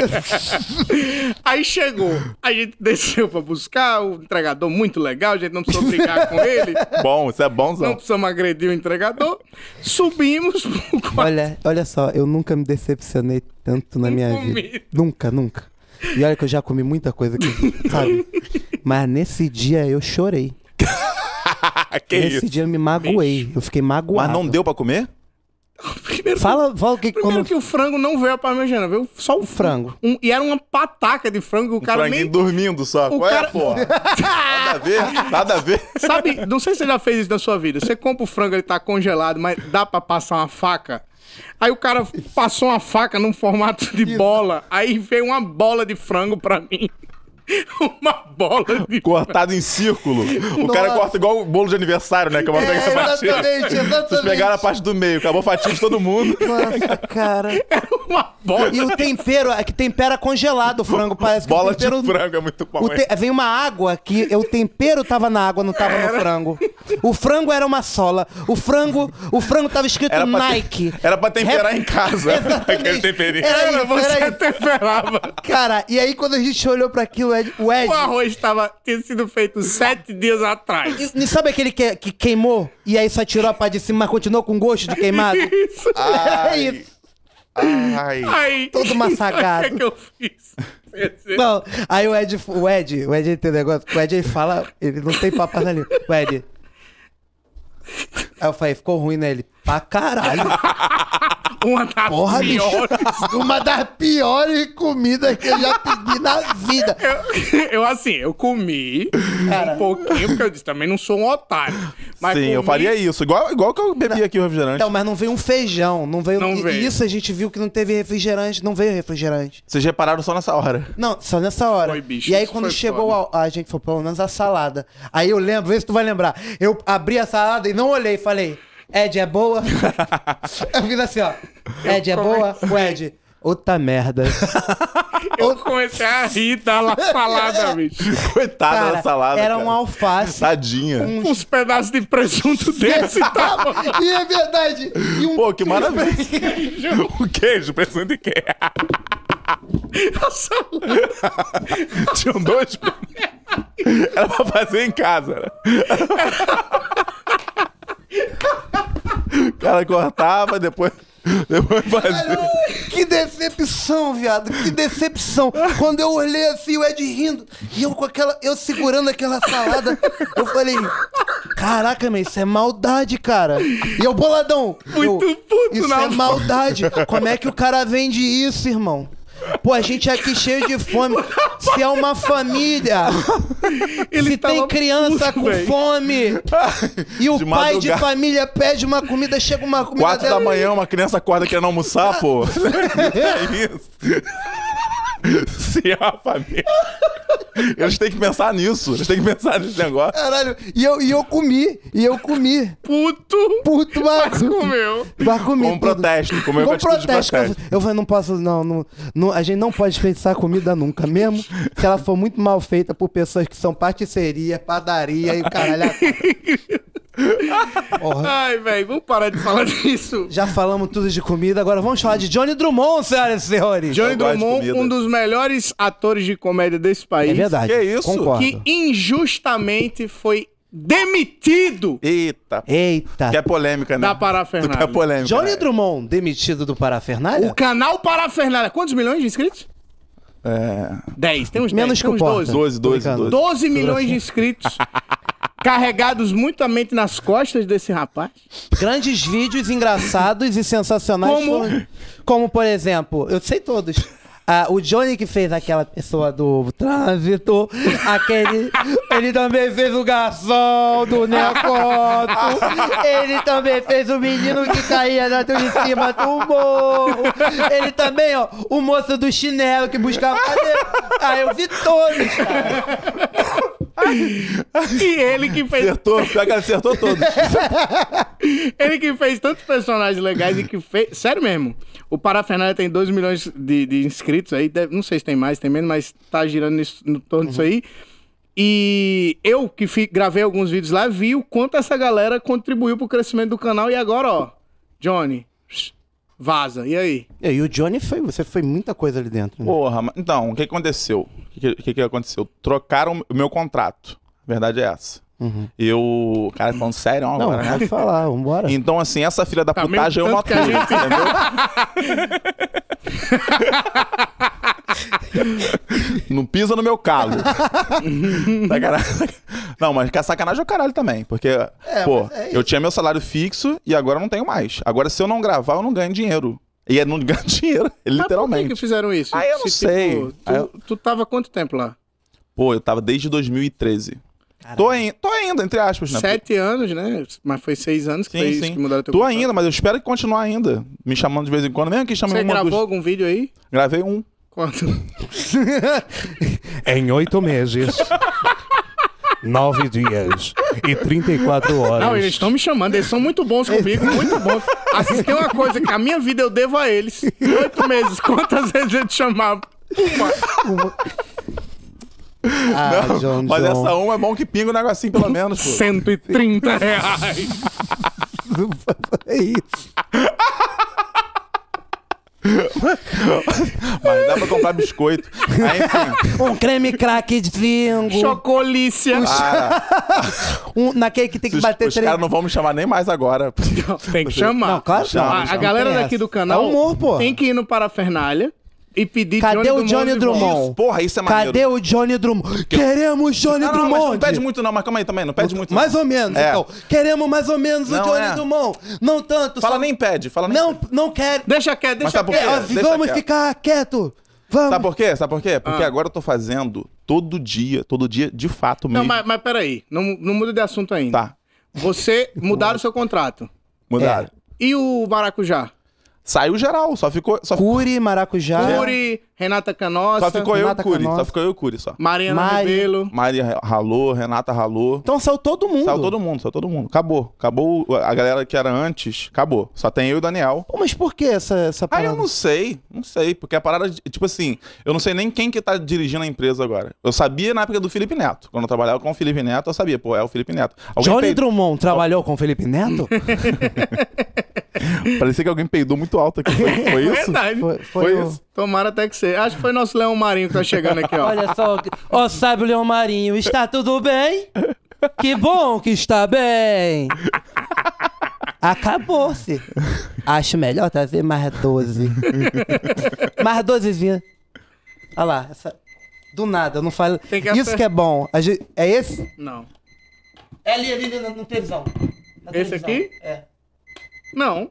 Aí chegou, a gente desceu pra buscar o entregador muito legal, a gente não precisou brigar com ele, Bom, isso é não bonzão. precisamos agredir o entregador. Subimos pro quarto. Olha só, eu nunca me decepcionei tanto na minha comida. vida. Nunca. E olha que eu já comi muita coisa aqui, sabe? Mas nesse dia eu chorei. Que Nesse isso? dia eu me magoei. Eu fiquei magoado. Mas não deu pra comer? Fala o que Primeiro como que o frango não veio a parmegiana, veio só o frango. E era uma pataca de frango que o cara Franguinho nem... dormindo só. O Qual é, cara- porra? Nada a ver, nada a ver. Sabe, não sei se você já fez isso na sua vida. Você compra o frango, ele tá congelado, mas dá pra passar uma faca. Aí o cara passou uma faca num formato de bola. Aí veio uma bola de frango pra mim. Uma bola de Cortado em círculo. O cara corta igual o bolo de aniversário, né? Que eu vou pegar a fatia. exatamente. Vocês pegaram a parte do meio, acabou a fatia de todo mundo. Nossa, cara. uma bola. E o tempero, é que tempera congelado o frango, parece que Bola o tempero... de frango é muito bom. hein? Vem uma água que o tempero tava na água, não tava no frango. O frango era uma sola. O frango tava escrito Era pra Nike. Era pra temperar em casa. Exatamente. Aquele temperinho. Era, isso, você era isso. temperava. Cara, e aí quando a gente olhou pra aquilo, o Ed... O arroz tinha sido feito 7 dias atrás. E sabe aquele que queimou? E aí só tirou a parte de cima, mas continuou com gosto de queimado? Isso. É isso. Ai. Aí, Todo massacado. o que é que eu fiz? Não, aí o Ed tem um negócio, o Ed ele fala, ele não tem papas na língua. O Ed. Aí eu falei, ficou ruim, né? Ele, pra caralho. Uma das Porra, bicho. piores. Uma das piores comidas que eu já pedi na vida. Eu comi Cara. um pouquinho, porque eu disse, também não sou um otário. Mas Sim, eu comi- faria isso. Igual que eu bebi aqui o refrigerante. Então, mas não veio um feijão, não veio... Não e veio. isso a gente viu que não teve refrigerante, não veio refrigerante. Vocês repararam só nessa hora. Não, só nessa hora. Foi, bicho, e aí isso quando foi chegou a gente falou, pelo menos a salada. Aí eu lembro, vê se tu vai lembrar. Eu abri a salada e não olhei, falei, Ed, é boa? Eu fiz assim, ó. Ed, é boa? O Ed, outra merda. Eu comecei a rir da salada, bicho. Coitada Cara, da salada. era cara. um alface. Tadinha. Uns pedaços de presunto desse, tá? E é verdade. E um Pô, que maravilha. O queijo, presunto e queijo. A salada. Tinham dois. Era pra fazer em casa. Né? O cara cortava, depois fazia. Que decepção, viado. Que decepção. Quando eu olhei assim, o Ed rindo, e eu segurando aquela salada, eu falei, caraca, meu, isso é maldade, cara. E eu, boladão. Muito puto, Isso não. é maldade. Como é que o cara vende isso, irmão? Pô, a gente é aqui cheio de fome. Se é uma família, Ele se tem tava puta puto, com velho. fome e o De pai de madrugada. família pede uma comida, chega uma comida 4 da manhã, uma criança acorda querendo almoçar, pô. É isso. Se é uma família. Eles têm que pensar nisso. Eles têm que pensar nesse negócio. Caralho, e eu comi. Puto, Marco. comeu. Mas comi Com um tudo. protesto. Comeu com Com atitude de protesto. protesto. Eu falei, não posso, não, a gente não pode desperdiçar comida nunca, mesmo se ela for muito mal feita por pessoas que são patisseria, padaria e o caralho. Porra. Ai, velho, vamos parar de falar disso. Já falamos tudo de comida, agora vamos falar de Johnny Drummond, senhoras e senhores. Johnny Eu gosto de Drummond, comida. um dos melhores atores de comédia desse país. É verdade. Que isso? Concordo. Que injustamente foi demitido Eita. Eita. Que é polêmica, né? da Parafernália. Que é polêmica. Johnny né? Drummond, demitido do Parafernália? O canal Parafernália. Quantos milhões de inscritos? É... 10. Tem uns Menos 10, que tem o uns Porta. 12. Tô brincando. 12 milhões de inscritos. Carregados muitamente nas costas desse rapaz. Grandes vídeos engraçados e sensacionais. Como, por exemplo, eu sei todos. O Johnny que fez aquela pessoa do trânsito, ele também fez o garçom do Necoto, ele também fez o menino que caía de cima do morro, ele também, ó, o moço do chinelo que buscava cadê? Eu vi todos, cara. E ele que fez. Acertou, pior que ele acertou todos. Ele que fez tantos personagens legais e que fez. Sério mesmo. O Parafernália tem 2 milhões de inscritos aí. Não sei se tem mais, tem menos, mas tá girando no torno disso aí. E eu que gravei alguns vídeos lá, vi o quanto essa galera contribuiu pro crescimento do canal. E agora, ó, Johnny, Vaza. E aí? E o Johnny você foi muita coisa ali dentro, né? Porra, então, o que aconteceu? O que aconteceu? Trocaram o meu contrato. A verdade é essa. Eu... Cara, falando sério Não, agora, né? pode falar, vambora. Então, assim, essa filha da Tá putagem eu mesmo tanto que a maturo, gente- entendeu? Não pisa no meu calo. Sacanagem. Não, mas que a sacanagem é o caralho também. Porque, pô, mas é eu tinha meu salário fixo e agora eu não tenho mais. Agora, se eu não gravar, eu não ganho dinheiro. E é não ganho dinheiro, Mas por que literalmente. que fizeram isso? Ah, eu não sei. Tu tava quanto tempo lá? Pô, eu tava desde 2013. Tô ainda, entre aspas, né? 7 anos, né? Mas foi 6 anos que Sim, foi isso sim. que mudaram teu Tô contrato. ainda, mas eu espero que continuar ainda. Me chamando de vez em quando. Mesmo que chamem Você uma gravou duas. algum vídeo aí? Gravei um. Quanto? Em 8 meses, 9 dias e 34 horas. Não, eles estão me chamando, eles são muito bons comigo, muito bons. Assim, se tem uma coisa que a minha vida eu devo a eles. 8 meses, quantas vezes eu te chamava? Ah, John, Mas John. essa uma é bom que pinga o negocinho pelo menos, pô. R$130. É isso. Mas dá pra comprar biscoito. Aí, enfim. Um creme craquezinho. Chocolícia. Naquele que tem que Os bater três. caras não vão me chamar nem mais agora. Tem que chamar. Não, claro que Chama, não. A chama. galera Tem daqui essa. do canal É humor, pô. tem que ir no Parafernália e pedir Cadê o Johnny de volta. Drummond? Porra, isso é maneiro. Cadê o Johnny Drummond? Queremos Johnny Não, mas Drummond. não pede muito não, mas calma aí também, não pede muito. Mais ou menos, É. então. Queremos mais ou menos o Não, Johnny é. Drummond. Não tanto. Fala só- nem pede, fala nem Não quero. Deixa quieto, Mas deixa sabe por quieto. quê? Deixa Vamos quieto. ficar quieto. Vamos. Sabe por quê? Sabe por quê? Ah. Porque agora eu tô fazendo todo dia, de fato Não, mesmo. mas peraí, não muda de assunto ainda. Tá, Você mudaram o seu contrato. mudaram. E o Maracujá? Saiu geral, só ficou Curi, maracujá. Curi, Renata Canossa, só ficou eu e o Renata Curi, Canossa. só ficou eu e o Curi só. Mariana Mari. Rebelo. Maria ralou, Renata ralou. Então saiu todo mundo. Saiu todo mundo, saiu todo mundo. Acabou. Acabou a galera que era antes, acabou. Só tem eu e o Daniel. Pô, mas por que essa Ah, parada? eu não sei, porque a parada, tipo assim, eu não sei nem quem que tá dirigindo a empresa agora. Eu sabia na época do Felipe Neto. Quando eu trabalhava com o Felipe Neto, eu sabia, pô, é o Felipe Neto. Alguém Johnny peidou- Drummond trabalhou com o Felipe Neto? Parecia que alguém peidou muito alto aqui. Foi isso? Verdade. Foi o- isso? Tomara até que seja. Acho que foi nosso Leão Marinho que tá chegando aqui, ó. Olha só, ó, sabe o Leão Marinho, está tudo bem? Que bom que está bem. Acabou-se. Acho melhor trazer mais 12. Mais 12zinha. Olha lá, essa... do nada, eu não falo. Tem que Isso acer- que é bom. É esse? Não. É ali na televisão. Na Esse televisão. aqui? É. Não.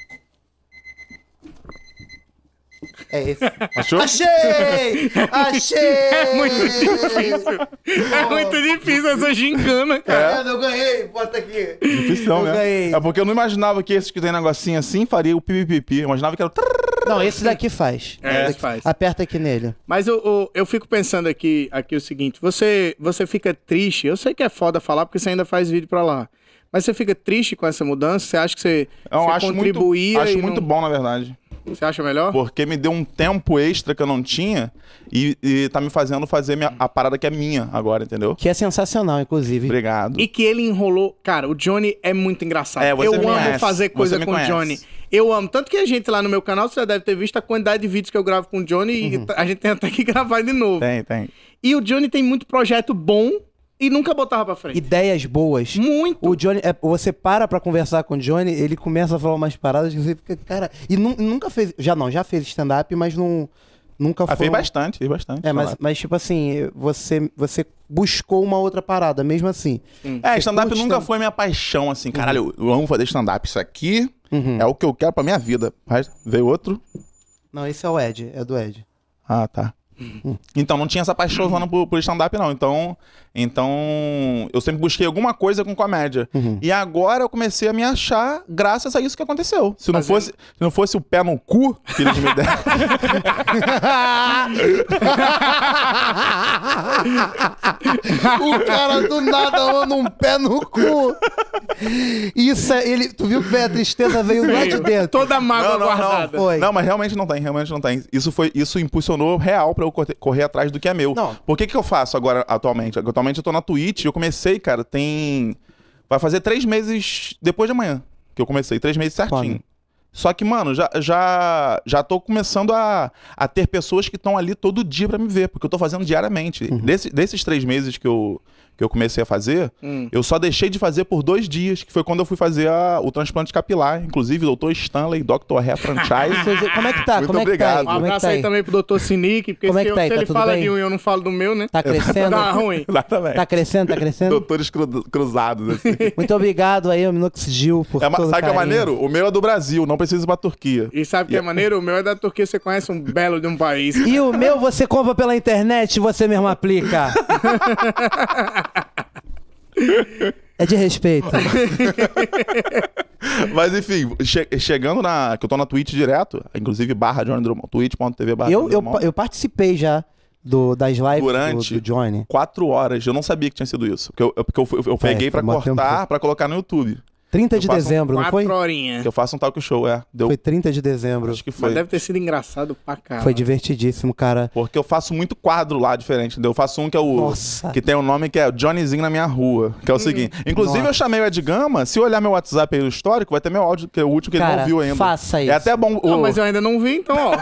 É esse. Achou? Achei! Achei! É muito difícil. É muito difícil essa gincana, cara. Eu ganhei, bota aqui. Difícil, Eu né? ganhei. É porque eu não imaginava que esses que tem negocinho assim faria o pipipipi. Eu imaginava que era... Não, esse daqui faz. É, Esse faz. Aperta aqui nele. Mas eu fico pensando aqui o seguinte, você fica triste, eu sei que é foda falar porque você ainda faz vídeo pra lá, mas você fica triste com essa mudança? Você acha que você acho contribuía muito, acho e muito não... bom, na verdade. Você acha melhor? Porque me deu um tempo extra que eu não tinha e tá me fazendo fazer a parada que é minha agora, entendeu? Que é sensacional, inclusive. Obrigado. E que ele enrolou... Cara, o Johnny é muito engraçado. É, você eu me amo conhece. fazer coisa Você me com o conhece. Johnny. Eu amo. Tanto que a gente lá no meu canal, você já deve ter visto a quantidade de vídeos que eu gravo com o Johnny e a gente tem até que gravar de novo. Tem. E o Johnny tem muito projeto bom e nunca botava pra frente. Ideias boas. Muito. O Johnny, você para pra conversar com o Johnny, ele começa a falar umas paradas que você fica, cara... E nunca fez... Já fez stand-up, mas nunca foi... Fez bastante. É, mas tipo assim, você buscou uma outra parada, mesmo assim. É, stand-up curte nunca stand- foi minha paixão, assim. Caralho, eu amo fazer stand-up. Isso aqui é o que eu quero pra minha vida. Mas veio outro? Não, esse é o Ed, é do Ed. Ah, tá. Então, não tinha essa paixão por stand-up, não. Então, eu sempre busquei alguma coisa com comédia. E agora eu comecei a me achar graças a isso que aconteceu. Se não fosse o pé no cu que eles me deram. O cara do nada manda um pé no cu. Isso é... Tu viu que veio a tristeza, veio lá de dentro. Toda a mágoa guardada. Foi. Não, mas realmente não tem. Isso impulsionou real pra eu correr atrás do que é meu. Não. Por que eu faço agora, atualmente? Atualmente eu tô na Twitch e eu comecei, cara, vai fazer 3 meses depois de amanhã que eu comecei. 3 meses certinho. Quando? Só que, mano, já tô começando a ter pessoas que estão ali todo dia pra me ver, porque eu tô fazendo diariamente. Desses 3 meses que eu comecei a fazer, eu só deixei de fazer por 2 dias, que foi quando eu fui fazer o transplante capilar. Inclusive, Dr. Stanley, Dr. Hair Franchise. Como é que tá? Muito Como é que obrigado. tá? Um abraço aí também pro Dr. Sinic, porque Como é que se, tá aí? se Tá ele tudo fala bem? de um e eu não falo do meu, né? Tá crescendo? Dá ruim. Exatamente. Tá crescendo, tá crescendo? Doutores cruzados, assim. Muito obrigado aí, ao Minoxidil, por todo Sabe o que é carinho. maneiro? O meu é do Brasil, não precisa ir pra Turquia. E sabe o que é maneiro? O meu é da Turquia, você conhece um belo de um país. E o meu você compra pela internet e você mesmo aplica. É de respeito. Mas enfim, chegando que eu tô na Twitch direto, inclusive /Johnny Drummond, twitch.tv/Johnny Eu participei já das lives durante do Johnny. 4 horas. Eu não sabia que tinha sido isso. Porque eu peguei pra foi mó cortar, tempo. pra colocar no YouTube. 30 de faço dezembro, não foi? 4 horinhas. Que eu faço um talk show, Deu, Foi 30 de dezembro. acho que Mas foi. deve ter sido engraçado pra caralho. Foi divertidíssimo, cara. Porque eu faço muito quadro lá diferente, entendeu? Eu faço um que é o... Nossa. Que tem um nome que é Johnnyzinho na minha rua. Que é o seguinte. Inclusive, Nossa. eu chamei o Ed Gama. Se olhar meu WhatsApp aí no histórico, vai ter meu áudio, que é o último que ele Cara, não viu ainda. faça isso. É até bom... Não, mas eu ainda não vi, então, ó.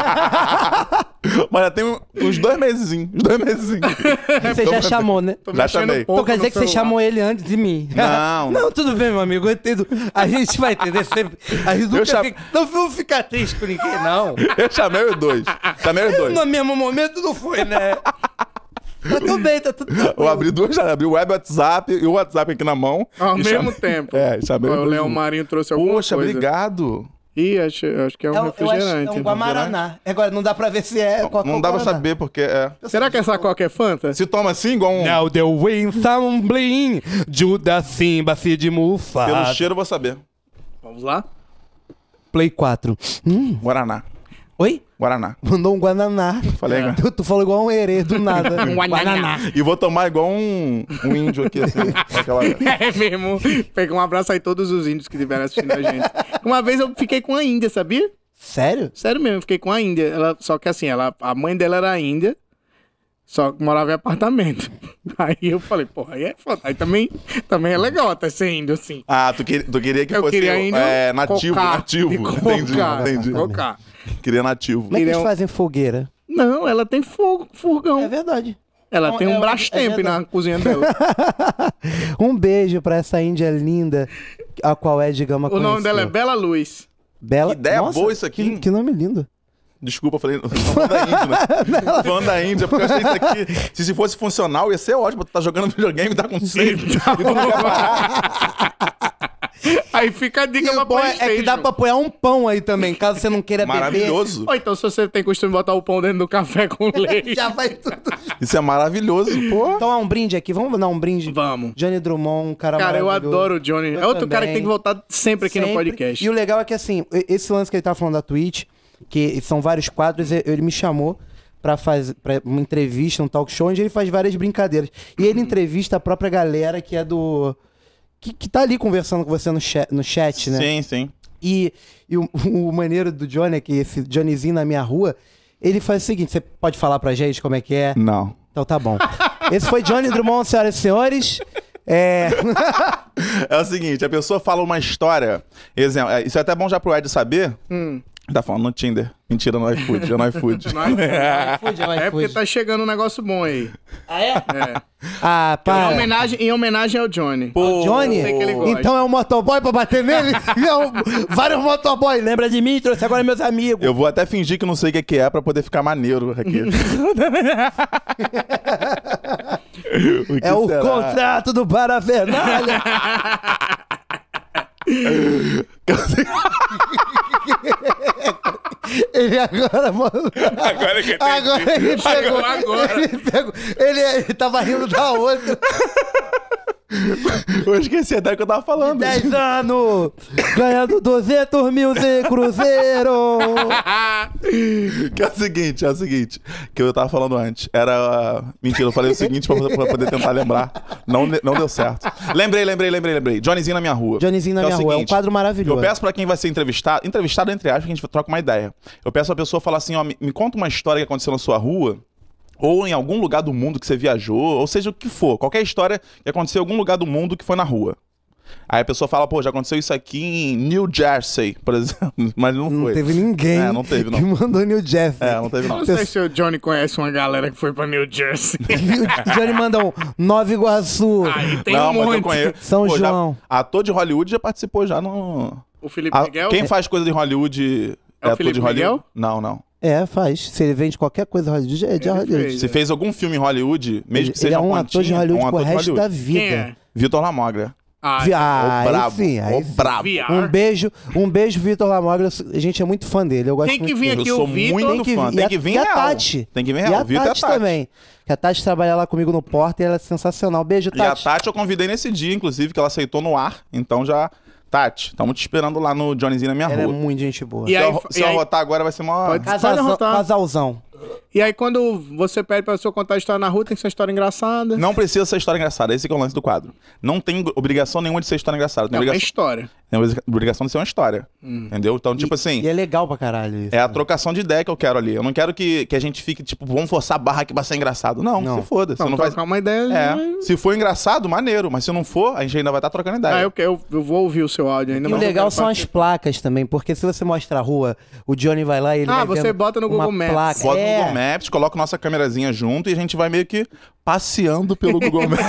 Mas já tem uns 2 mesezinhos. Você já chamou, né? Tô Já mexendo chamei. pouco Então quer dizer no que você celular. chamou ele antes de mim. Não, Não, tudo bem, meu amigo. Eu entendo. A gente vai entender sempre. A gente nunca fica... Não vamos ficar triste com ninguém, não. Eu chamei os 2. Chamei os 2. No mesmo momento não foi, né? Tá tudo bem, tá tudo bem. Eu abri 2, já abri o web WhatsApp e o WhatsApp aqui na mão. Ao E mesmo chamei- tempo. É, chamei Ó, os o dois Leão juntos. Marinho trouxe alguma Poxa, coisa. obrigado. Ih, acho que é um Eu acho refrigerante. que é um Guamaraná. Agora não dá pra ver se é Coca-Cola. Não dá pra saber porque é. Será que essa coca é Fanta? Se toma assim, igual um... Now the wind tumbling, Judas Simba se de mufa. Pelo cheiro eu vou saber. Vamos lá? Play 4. Guaraná. Oi? Guaraná. Mandou um Guananá. Falei, Tu falou igual um herê do nada. Guananá. E vou tomar igual um índio aqui, assim. com aquela... É mesmo. Pega um abraço aí todos os índios que estiveram assistindo a gente. Uma vez eu fiquei com a Índia, sabia? Sério? Sério mesmo, eu fiquei com a Índia. Só que assim, a mãe dela era índia, só que morava em apartamento. Aí eu falei, porra, aí é foda. Aí também é legal até ser índio, assim. Ah, tu queria que Eu fosse queria índio nativo, cocar, nativo. de cocar, Entendi. cocar. Queria nativo. Como é que eles fazem fogueira? Não, ela tem furgão. É verdade. Ela Não, tem um é Brastemp verdade. na cozinha dela. Um beijo pra essa índia linda, a qual é de Gama O nome dela é Bela Luz. Bela. Que ideia Nossa, boa isso aqui, hein? Que nome lindo. Desculpa, eu falei, falando da Índia, né? Falando da Índia, porque eu achei isso aqui. Se fosse funcional, ia ser ótimo. Tu tá jogando videogame, tá com sede. Tá E tu não quer parar. Aí fica a dica E pra o bom é que dá PlayStation. pra apoiar um pão aí também, caso você não queira beber. Maravilhoso. Ou então, se você tem costume de botar o pão dentro do café com leite. Já vai tudo. Isso é maravilhoso, pô. Então é um brinde aqui, vamos dar um brinde. Vamos. Johnny Drummond, um cara Cara, eu maravilhoso. adoro o Johnny. Eu É outro cara que também. tem que voltar sempre aqui no Sempre. podcast. E o legal é que, assim, esse lance que ele tava falando da Twitch, que são vários quadros, ele me chamou pra fazer pra uma entrevista, um talk show, onde ele faz várias brincadeiras. E ele entrevista a própria galera que é do... Que tá ali conversando com você no chat, né? Sim, sim. E o maneiro do Johnny é que esse Johnnyzinho na minha rua, ele faz o seguinte, você pode falar pra gente como é que é? Não. Então tá bom. Esse foi Johnny Drummond, senhoras e senhores. É o seguinte, a pessoa fala uma história. Exemplo, isso é até bom já pro Ed saber. Tá falando no Tinder. Mentira, no iFood. É no iFood. É porque tá chegando um negócio bom aí. Ah, é? É. Ah, Em para. homenagem ao Johnny. Pô, Johnny? Eu sei que ele gosta. Então é um motoboy pra bater nele? Vários motoboy. Lembra de mim? Trouxe agora meus amigos. eu vou até fingir que não sei o que é pra poder ficar maneiro aqui. É o contrato do Parafernália. Ele agora, mano. Agora que eu entendi. Agora ele pegou. Agora. Ele pegou. Ele tava rindo da outra. Eu esqueci até o que eu tava falando. 10 anos. Ganhando 200 mil de cruzeiro. Que é o seguinte, que eu tava falando antes. Era. Mentira, eu falei o seguinte pra poder tentar lembrar. Não deu certo. Lembrei. Johnnyzinho na minha rua. Johnnyzinho na Que minha rua. É um quadro maravilhoso. Eu peço pra quem vai ser entrevistado entre aspas, que a gente troca uma ideia. Eu peço pra pessoa falar assim, ó, me conta uma história que aconteceu na sua rua, ou em algum lugar do mundo que você viajou, ou seja, o que for. Qualquer história que aconteceu em algum lugar do mundo que foi na rua. Aí a pessoa fala, pô, já aconteceu isso aqui em New Jersey, por exemplo. Mas não foi. Não teve ninguém não teve, não. que mandou New Jersey. Não teve, não. Não sei se o Johnny conhece uma galera que foi pra New Jersey. O Johnny manda um Nova Iguaçu, Aí tem Não, um mas eu monte. conheço. São Pô, João. Ator de Hollywood já participou já no... O Felipe Miguel? Quem faz coisa de Hollywood É o ator Felipe de Hollywood? Miguel? Não. Faz. Se ele vende qualquer coisa Hollywood, é de Ele Hollywood. fez. Se fez algum filme em Hollywood, mesmo que Ele seja é um ator de Hollywood é um pro ator de resto da Hollywood. vida. Quem é? Vitor Lamogra. Ah, Aí O brabo. sim, aí O sim. brabo. VR. Um beijo, Vitor Lamogra. A gente é muito fã dele. Eu gosto Tem que muito vir dele. aqui Eu sou o Vitor. muito fã. Tem que vir e a real. Tati. Tem que vir E real. a O Vitor Tati também. Que a Tati trabalha lá comigo no Porta e ela é sensacional. Beijo, E a Tati. Tati eu convidei nesse dia, inclusive, que ela aceitou no ar. Então já... Tati, estamos te esperando lá no Johnnyzinho na minha Ela é rua. muito gente boa. E aí- Se eu arrotar agora vai ser uma... Pode- arrotar. Casalzão. E aí, quando você pede pra pessoa contar a história na rua, tem que ser uma história engraçada. Não precisa ser história engraçada, esse que é o lance do quadro. Não tem obrigação nenhuma de ser história engraçada. Tem É uma obrigação... história. Tem obrigação de ser uma história. Entendeu? Então, tipo assim... E é legal pra caralho isso. É a trocação de ideia que eu quero ali. Eu não quero que a gente fique, tipo, vamos forçar a barra aqui pra ser engraçado. Não. Se foda. Você Não, não vai... trocar uma ideia. É. Se for engraçado, maneiro. Mas se não for, a gente ainda vai estar trocando ideia. Eu vou ouvir o seu áudio ainda. E o mas eu legal quero são as participar. placas também, porque se você mostra a rua, o Johnny vai lá e ele vai você vendo bota no uma Google Maps. placa. Bota no Google Maps, coloca nossa câmerazinha junto e a gente vai meio que passeando pelo Google Maps.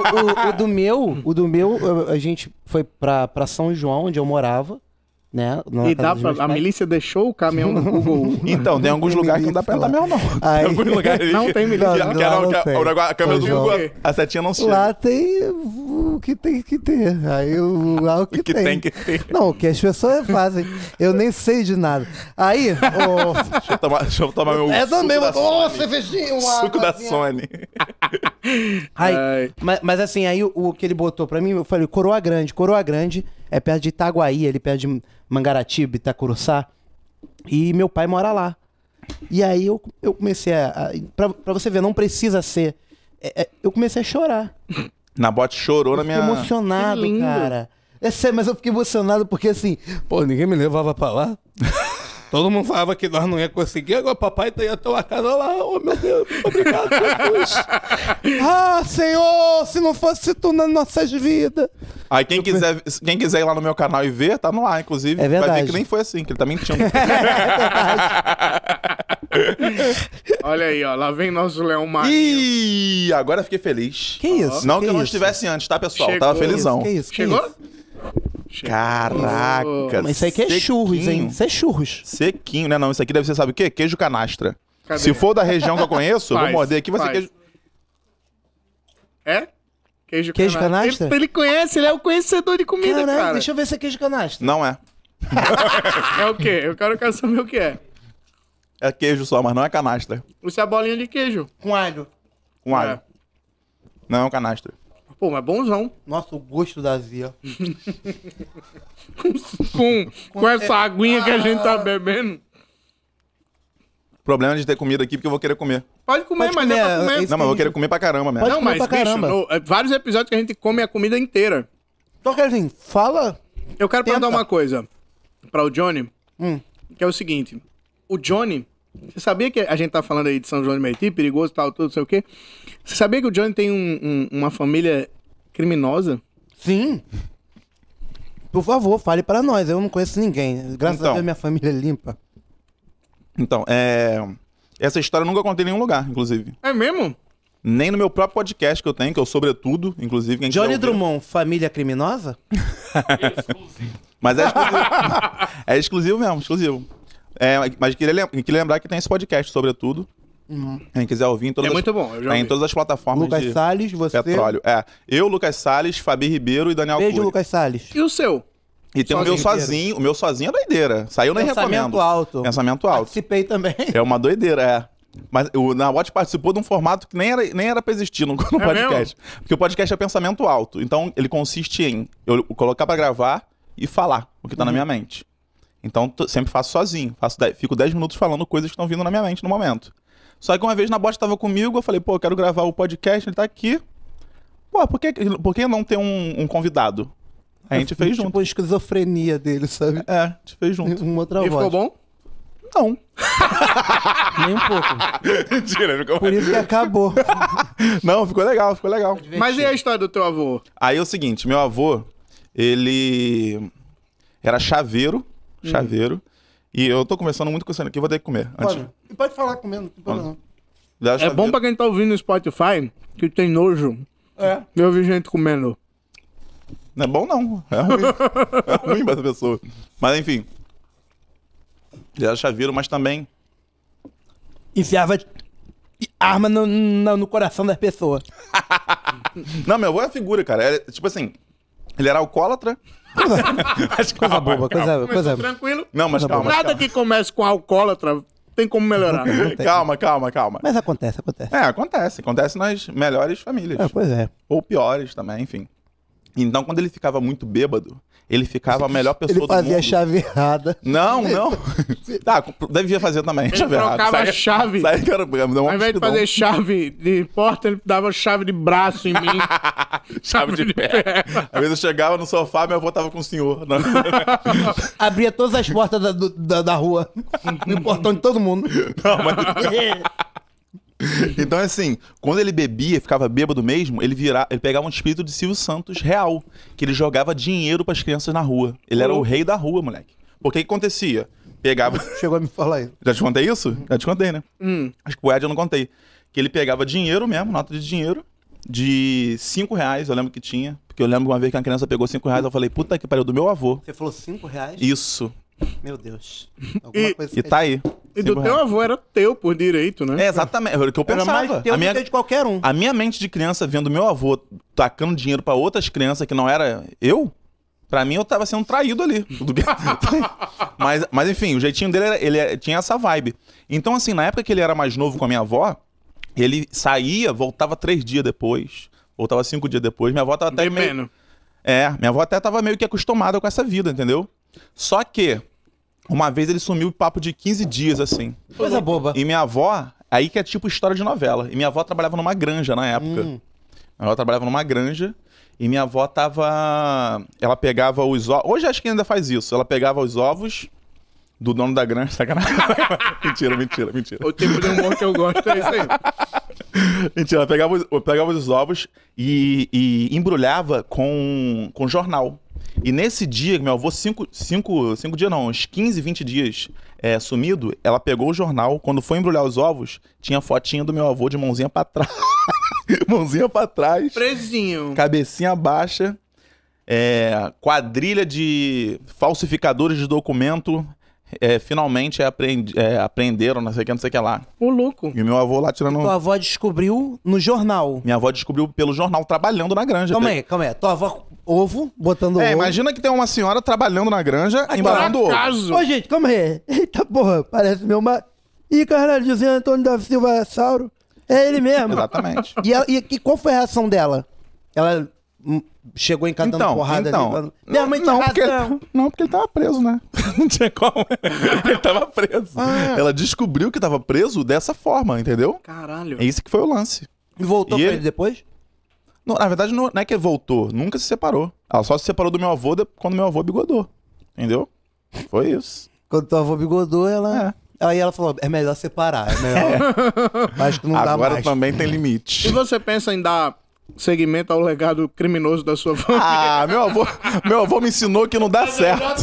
O do meu, a gente foi pra São João, onde eu morava, né? na E casa dá dos pra, meus a pais. milícia deixou o caminhão no Google. Então, tem alguns lugares que não dá pra entrar mesmo, não. Aí- Tem alguns lugares Não tem milícia. Não, que lá não a tem. a câmera do São Google, João. a setinha não chega. Lá tem o que tem que ter. Aí lá o que, que tem que ter. Não, o que as pessoas fazem. Eu nem sei de nada. Aí, Deixa eu tomar meu é também, suco da ô, Sony. cervejinha, uma Suco da águazinha. Sony. Aí, Ai. mas assim, aí o que ele botou pra mim, eu falei, Coroa Grande é perto de Itaguaí, ali perto de Mangaratiba, Itacuruçá. E meu pai mora lá. E aí eu comecei pra você ver, não precisa ser. Eu comecei a chorar. Na bote chorou na Fiquei minha... emocionado, Que lindo. cara. É sério, mas eu fiquei emocionado porque assim, pô, ninguém me levava pra lá. Todo mundo falava que nós não ia conseguir, agora papai ia ter uma casa lá. Oh, meu Deus, obrigado, Jesus. Ah, Senhor, se não fosse tu nas nossas vidas. Aí quem quiser ir lá no meu canal e ver, tá no ar, inclusive. É Vai verdade. ver que nem foi assim, que ele tá mentindo. Olha aí, ó. Lá vem nosso Leão Marinho. Ih, agora eu fiquei feliz. Que isso? Não que eu não isso? estivesse antes, tá, pessoal? Chegou. Tava felizão. Que isso? Que Chegou? isso? Caraca. Mas isso aqui é churros, hein? Isso é churros. Sequinho, né? Não, isso aqui deve ser, sabe o quê? Queijo canastra. Cadê? Se for da região que eu conheço, eu vou Faz, morder aqui, vai ser faz. queijo... É? Queijo Canastra? Ele conhece, ele é o conhecedor de comida, Caralho, cara. deixa eu ver se é queijo canastra. Não é. É o quê? Eu quero saber o que é. É queijo só, mas não é canastra. Isso é a bolinha de queijo. Com alho. Com alho. É. Não é um canastra. Pô, mas bonzão. Nossa, o gosto da azia. Com essa aguinha que a gente tá bebendo. Problema de ter comida aqui, porque eu vou querer comer. Pode comer, Pode mas comer, é pra comer. isso Não, mas eu vou querer comer pra caramba mesmo. Pode Não, comer mas, pra bicho, caramba. vários episódios que a gente come a comida inteira. Então, Kevin, fala. Eu quero perguntar Tenta. uma coisa pra o Johnny, que é o seguinte. O Johnny, você sabia que a gente tá falando aí de São João de Meriti, perigoso e tal, tudo, não sei o quê? Você sabia que o Johnny tem uma família criminosa? Sim. Por favor, fale pra nós. Eu não conheço ninguém. Graças Então. a Deus, minha família é limpa. Então, essa história eu nunca contei em nenhum lugar, inclusive. É mesmo? Nem no meu próprio podcast que eu tenho, que é o Sobretudo, inclusive. Quem quiser Johnny ouvir. Drummond, família criminosa? Mas é exclusivo. É exclusivo mesmo, exclusivo. Mas queria lembrar que tem esse podcast, Sobretudo. Quem quiser ouvir em todas É as... muito bom, eu já em ouvi. todas as plataformas Lucas de Salles, você. petróleo. Eu, Lucas Salles, Fabi Ribeiro e Daniel Beijo, Cury. Lucas Salles. E o seu? E tem o meu Sozinho sozinho. O meu sozinho é doideira. Saiu nem Pensamento recomendo. alto. Pensamento alto. Participei também. É uma doideira, Mas o Na Watch participou de um formato que nem era pra existir no podcast. Porque o podcast é pensamento alto. Então, ele consiste em eu colocar pra gravar e falar o que tá na minha mente. Então, sempre faço sozinho. Fico 10 minutos falando coisas que estão vindo na minha mente no momento. Só que uma vez Na Watch tava comigo, eu falei, pô, eu quero gravar o podcast, ele tá aqui. Pô, por que não ter um convidado? Aí a gente fez junto. Tipo a esquizofrenia dele, sabe? A gente fez junto. Uma outra E voz. ficou bom? Não. Nem um pouco. Mentira, ficou... Por isso que acabou. Não, ficou legal, ficou legal. Mas e a história do teu avô? Aí é o seguinte, meu avô, ele era chaveiro. E eu tô conversando muito com você aqui, vou ter que comer. Pode falar comendo, não tem problema não. Ele era É chaveiro. bom pra quem tá ouvindo no Spotify, que tem nojo. Eu vi gente comendo. Não é bom, não. É ruim. É ruim pra essa pessoa. Mas, enfim. Ele era chaveiro, mas também... Enfiava arma no coração das pessoas. Não, meu avô é figura, cara. Tipo assim, ele era alcoólatra. Coisa boba, Começou coisa... tranquilo. Não, mas calma. Nada que comece com alcoólatra tem como melhorar. Calma. Mas acontece. Acontece nas melhores famílias. Pois é. Ou piores também, enfim. Então, quando ele ficava muito bêbado, ele ficava a melhor pessoa Ele do mundo. fazia a chave errada. Não. Tá, devia fazer também. Ele trocava a chave. Sai, cara, Ao invés de fazer chave de porta, ele dava chave de braço em mim. chave de pé. Às vezes eu chegava no sofá, meu avô tava com o senhor. Abria todas as portas da rua. No portão de todo mundo. Não, mas... Então, assim, quando ele bebia, ficava bêbado mesmo, ele pegava um espírito de Silvio Santos real, que ele jogava dinheiro pras crianças na rua. Ele era o rei da rua, moleque. Porque o que acontecia? Pegava... Chegou a me falar isso. Já te contei isso? Já te contei, né? Acho que o Ed eu não contei. Que ele pegava dinheiro mesmo, nota de dinheiro, de R$5, eu lembro que tinha. Porque eu lembro uma vez que uma criança pegou R$5, eu falei, puta que pariu, do meu avô. Você falou R$5? Isso. Meu Deus. Alguma coisa E tá aí. E do teu avô era teu por direito, né? É, exatamente. Era o que eu Era pensava. mais teu do que de qualquer um. A minha mente de criança vendo meu avô tacando dinheiro pra outras crianças que não era eu, pra mim eu tava sendo traído ali. mas enfim, o jeitinho dele ele tinha essa vibe. Então assim, na época que ele era mais novo com a minha avó, ele saía, voltava 3 dias depois, voltava 5 dias depois. Minha avó tava até meio... minha avó até tava meio que acostumada com essa vida, entendeu? Só que uma vez ele sumiu papo de 15 dias, assim. Coisa boba. E minha avó, aí que é tipo história de novela. E minha avó trabalhava numa granja na época. Minha avó trabalhava numa granja e minha avó tava... Ela pegava os ovos... Hoje acho que ainda faz isso. Ela pegava os ovos do dono da granja. Sacanagem. mentira. O tipo de humor que eu gosto é isso aí. Mentira, ela pegava os ovos e embrulhava com jornal. E nesse dia, meu avô, 5 dias não, uns 15, 20 dias sumido, ela pegou o jornal, quando foi embrulhar os ovos, tinha fotinha do meu avô de mãozinha pra trás. Mãozinha pra trás. Presinho. Cabecinha baixa. Quadrilha de falsificadores de documento. Finalmente apreenderam, não sei o que lá. O louco. E meu avô lá tirando... Tua avó descobriu no jornal. Minha avó descobriu pelo jornal, trabalhando na granja. Calma aí. Tua avó, ovo, botando ovo. Imagina que tem uma senhora trabalhando na granja, embalando ovo. Caso. Ô, gente, calma aí. Eita porra, parece meu marido. Ih, caralho, José Antônio da Silva Sauro. É ele mesmo. Exatamente. E qual foi a reação dela? Ela chegou encantando porrada ali. Falando, minha mãe tinha razão. Porque ele tava preso, né? Não tinha como. Ele tava preso. Ela descobriu que tava preso dessa forma, entendeu? Caralho. É isso que foi o lance. E voltou pra ele depois? Não, na verdade, não é que ele voltou. Nunca se separou. Ela só se separou do meu avô quando meu avô bigodou. Entendeu? Foi isso. Quando tua avó bigodou, ela... Aí ela falou, é melhor separar. É melhor... Acho que não dá mais. Agora também tem limite. E você pensa em dar seguimento ao legado criminoso da sua família? Meu avô me ensinou que não dá certo.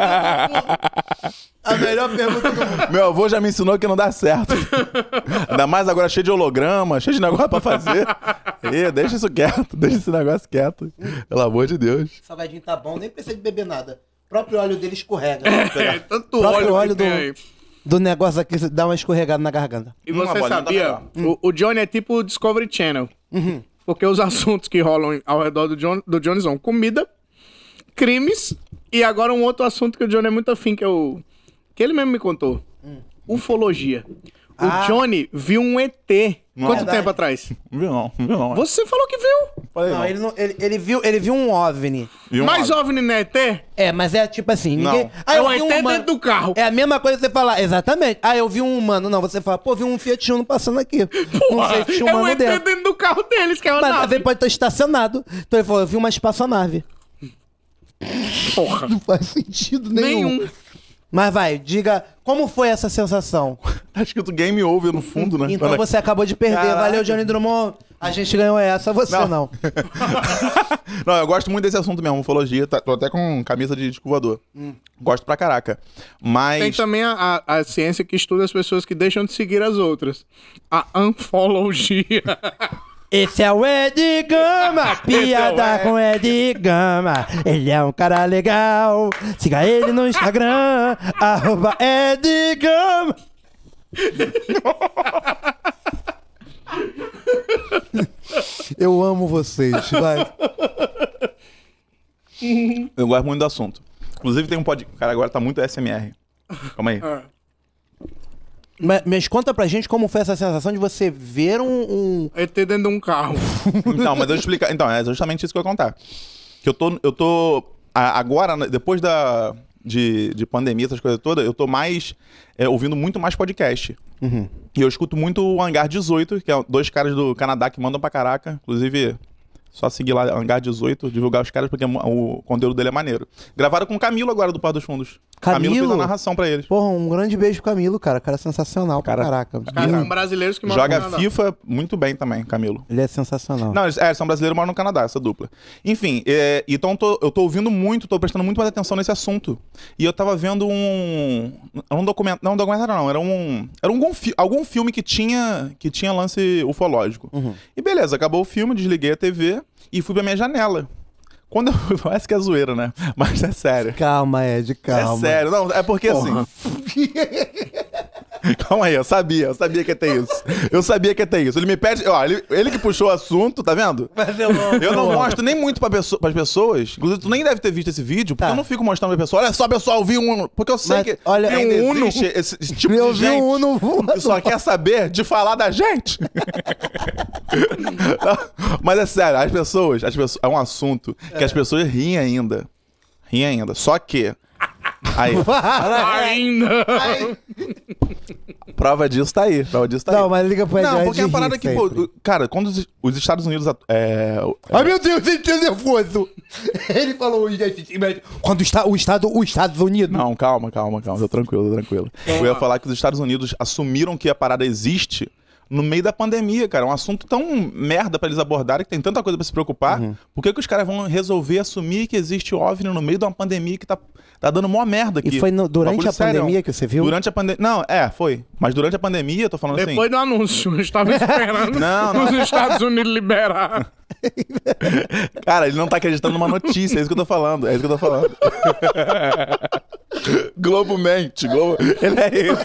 A melhor pergunta do mundo. Meu avô já me ensinou que não dá certo. Ainda mais agora cheio de holograma, cheio de negócio pra fazer. Deixa isso quieto, deixa esse negócio quieto. Pelo amor de Deus. O salgadinho tá bom, nem precisa de beber nada. O próprio óleo dele escorrega. Tanto O próprio óleo que tem aí. do negócio aqui dá uma escorregada na garganta. E Uma você bolinha sabia? tá O Johnny é tipo o Discovery Channel. Porque os assuntos que rolam ao redor do Johnny são comida, crimes e agora um outro assunto que o Johnny é muito afim, que ele mesmo me contou. Ufologia. O Johnny viu um ET. Quanto Verdade. tempo atrás? Não viu não. Você falou que viu. Falei Não, ele viu um OVNI. Viu Mas uma- OVNI não é ET? Mas é tipo assim, ninguém... Não. Ah, É eu o vi ET humano. dentro do carro. É a mesma coisa que você falar, exatamente. Eu vi um humano. Não, você fala, pô, vi um Fiat Uno passando aqui. Não sei se tinha É o humano ET dentro. dentro do carro deles, que é uma Mas às nave. vezes pode estar estacionado. Então ele falou, eu vi uma espaçonave. Porra. Não faz sentido nenhum. Mas vai, diga, como foi essa sensação? Tá escrito game over no fundo, né? Então você acabou de perder. Caraca. Valeu, Johnny Drummond. A gente ganhou essa, você não. Não, eu gosto muito desse assunto mesmo, ufologia. Tô até com camisa de disco voador. Gosto pra caraca. Mas... Tem também a ciência que estuda as pessoas que deixam de seguir as outras. A anfologia. Esse é o Ed Gama, piada com Ed Gama. Ele é um cara legal. Siga ele no Instagram, @Ed Gama. Eu amo vocês, vai. Eu gosto muito do assunto. Inclusive tem um podcast... Cara, agora tá muito SMR. Calma aí. Mas conta pra gente como foi essa sensação de você ver um... ET dentro de um carro. Então, mas eu explicar. Então, é justamente isso que eu ia contar. Que eu tô agora, depois de pandemia, essas coisas todas, eu tô mais ouvindo muito mais podcast. E eu escuto muito o Hangar 18, que é 2 caras do Canadá que mandam pra caraca. Inclusive, só seguir lá Hangar 18, divulgar os caras, porque o conteúdo dele é maneiro. Gravaram com o Camilo agora do Par dos Fundos. Camilo fez a narração pra eles. Porra, um grande beijo pro Camilo, cara. O cara é sensacional pra caraca. Os caras são brasileiros que moram no Joga Canadá. FIFA muito bem também, Camilo. Ele é sensacional. Não, eles são brasileiros e moram no Canadá, essa dupla. Enfim, então eu tô ouvindo muito, tô prestando muito mais atenção nesse assunto. E eu tava vendo um documentário, não, documentário não, era algum filme que tinha lance ufológico. E beleza, acabou o filme, desliguei a TV e fui pra minha janela. Quando eu... Parece que é zoeira, né? Mas é sério. Calma, Ed, calma. É sério. Não, é porque assim... Calma aí, eu sabia que ia ter isso. Eu sabia que ia ter isso. Ele me pede... Ó, ele que puxou o assunto, tá vendo? Mas Eu não mostro nem muito pras pessoas. Inclusive, tu nem deve ter visto esse vídeo, porque eu não fico mostrando pra pessoa. Olha só, pessoal, eu vi um... Porque eu sei que olha, ainda um Uno. existe esse tipo Eu de vi gente um Uno voando. que só quer saber de falar da gente. Mas é sério, as pessoas... É um assunto que as pessoas riem ainda. Só que... Aí, Ainda. prova disso tá aí. Não, mas liga pro Ed. Não, Ed porque a ri parada que, sempre. pô, cara, quando os Estados Unidos... Ai, meu Deus, ele tá nervoso. Ele falou, quando está os Estados Unidos. Não, calma, tô tranquilo. Eu ia falar que os Estados Unidos assumiram que a parada existe no meio da pandemia, cara. É um assunto tão merda pra eles abordarem, que tem tanta coisa pra se preocupar. Por que os caras vão resolver assumir que existe OVNI no meio de uma pandemia que tá dando mó merda aqui? E foi durante a pandemia que você viu? Durante a pandemia... Não, foi. Mas durante a pandemia, eu tô falando assim... Depois do anúncio, eu estava esperando Não. os Estados Unidos liberar. Cara, ele não tá acreditando numa notícia, é isso que eu tô falando. Globo mente, ele é esse.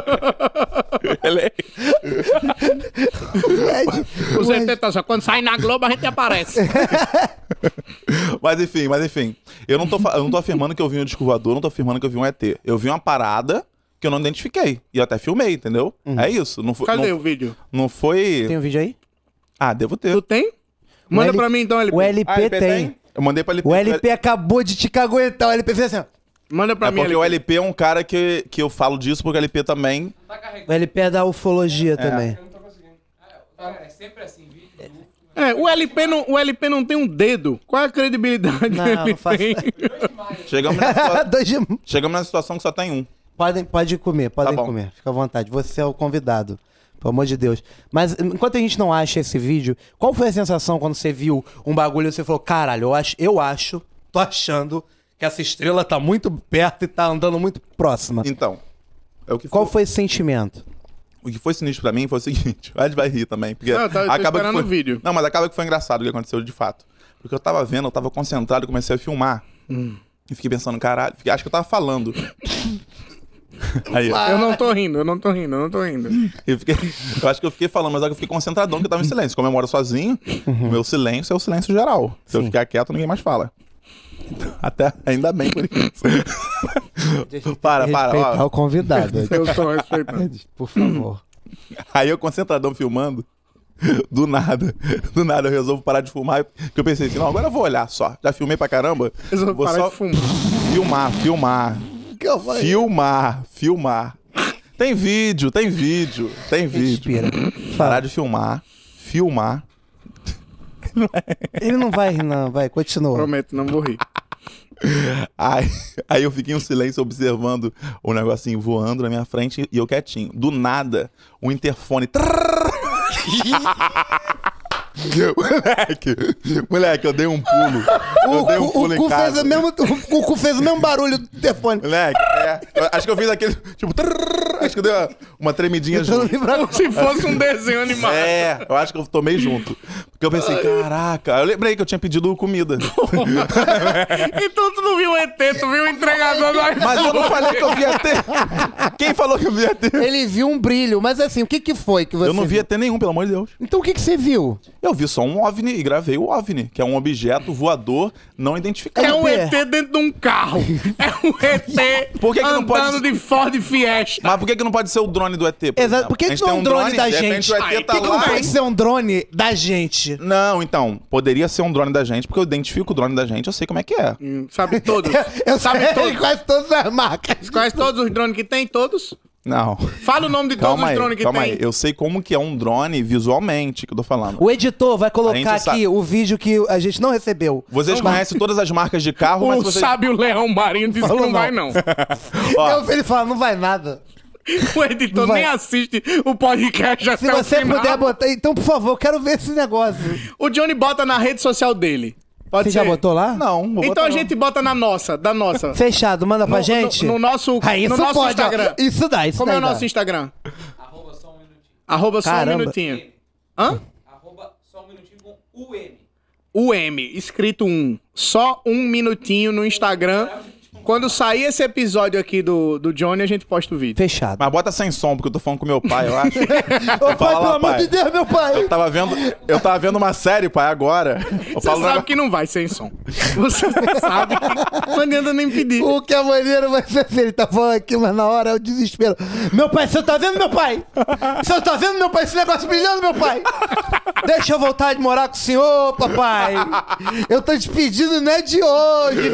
O ZT tá só quando sai na Globo a gente aparece. Mas enfim, eu não tô afirmando que eu vi um disco voador, não tô afirmando que eu vi um ET. Eu vi uma parada que eu não identifiquei. E eu até filmei, entendeu? É isso. Não foi, Cadê não, o vídeo? Não foi... Tem um vídeo aí? Ah, devo ter. Tu tem? Manda pra mim então, LP. O LP LP tem. Eu mandei pra LP. O LP acabou de te caguentar. O LP fez assim, ó. Manda pra mim, Porque LP. o LP é um cara que eu falo disso, porque o LP também... Tá carregando. O LP é da ufologia também. Eu não tô conseguindo. É sempre assim, vídeo. O LP não tem um dedo. Qual é a credibilidade Não, que ele não faço- tem? Chegamos na situação que só tem um. Pode comer, podem Tá bom. comer. Fica à vontade. Você é o convidado. Pelo amor de Deus. Mas enquanto a gente não acha esse vídeo, qual foi a sensação quando você viu um bagulho e você falou, caralho, tô achando que essa estrela tá muito perto e tá andando muito próxima. Então, é o que Qual foi esse sentimento? O que foi sinistro pra mim foi o seguinte, o Ed vai rir também, porque Não, eu tô acaba que esperando foi... o vídeo. Não, mas acaba que foi engraçado o que aconteceu de fato. Porque eu tava vendo, eu tava concentrado, comecei a filmar. E fiquei pensando, caralho, acho que eu tava falando. Aí, Eu não tô rindo. eu acho que eu fiquei falando, mas eu fiquei concentradão, porque eu tava em silêncio. Como eu moro sozinho, o meu silêncio é o silêncio geral. Se eu ficar quieto, ninguém mais fala. Até, ainda bem por isso. Para, Respeitar ó. o convidado. Eu tô respeitando. Por favor. Aí eu concentradão filmando, do nada eu resolvo parar de filmar, porque eu pensei assim, não, agora eu vou olhar só. Já filmei pra caramba. Resolvo Vou parar só de fumar. Filmar. Tem vídeo. Respira. Parar de filmar. Ele não vai rir, não. Vai, continua. Prometo, não vou rir. Aí eu fiquei em silêncio observando o negocinho voando na minha frente e eu quietinho. Do nada, o interfone... Moleque, eu dei um pulo. Eu dei um pulo em casa. O cu fez o mesmo barulho do telefone. Moleque, acho que eu fiz aquele, tipo... Acho que eu dei uma tremidinha junto. Como se fosse um desenho animado. Eu acho que eu tomei junto. Porque eu pensei, caraca... Eu lembrei que eu tinha pedido comida. Então tu não viu o ET, tu viu o entregador do iPhone. Mas eu não falei que eu vi ET. Quem falou que eu vi ET? Ele viu um brilho, mas assim, o que foi que você Eu não vi viu? ET nenhum, pelo amor de Deus. Então o que você viu? Eu vi só um OVNI e gravei o OVNI, que é um objeto voador não identificado. É um ET dentro de um carro. É um ET Por que que não pode- andando de Ford Fiesta. Mas por que não pode ser o drone do ET? Por Exato. exemplo? Por que A gente não é tem um drone da de repente gente? o ET Ai, tá que que lá. não Pode ser um drone da gente. Não, então, poderia ser um drone da gente, porque eu identifico o drone da gente, eu sei como é que é. Sabe todos. Eu Sabe sei todos. quase todas as marcas. Quais todos os drones que tem? Todos. Não. Fala o nome de todos os drones que calma tem. aí. Eu sei como que é um drone visualmente, que eu tô falando. O editor vai colocar A gente aqui sabe. o vídeo que a gente não recebeu. Vocês conhecem todas as marcas de carro, mas O vocês... sábio Leão Marinho disse Falou que não não. vai, não. Ó, Ele fala, não vai nada. O editor Vai. nem assiste o podcast Se até o você final. puder botar... Então, por favor, eu quero ver esse negócio. O Johnny bota na rede social dele. Pode Você ser? já botou lá? não, vou Então botar a não. gente bota na nossa, da nossa. Fechado, manda pra No- gente. No nosso, Ah, isso no nosso pode, Instagram. ó. Isso dá, isso Como é o daí nosso dá. Instagram? Arroba só um minutinho. Arroba só um Caramba. minutinho. Hã? Arroba só um minutinho com UM. UM, escrito só um minutinho no Instagram. Quando sair esse episódio aqui do Johnny, a gente posta o vídeo. Fechado. Mas bota sem som, porque eu tô falando com meu pai, eu acho. Ô, pai, Fala, pelo amor pai. de Deus, meu pai. Eu tava vendo uma série, pai, agora. Eu Você falo sabe que não vai sem som. Você sabe que não adianta nem pedir. O que é maneiro vai ser assim, ele tá falando aqui, mas na hora é o desespero. Meu pai, você tá vendo, meu pai? Você tá vendo, meu pai, esse negócio brilhando, meu pai? Deixa eu voltar de morar com o senhor, papai. Eu tô te pedindo, não é de hoje.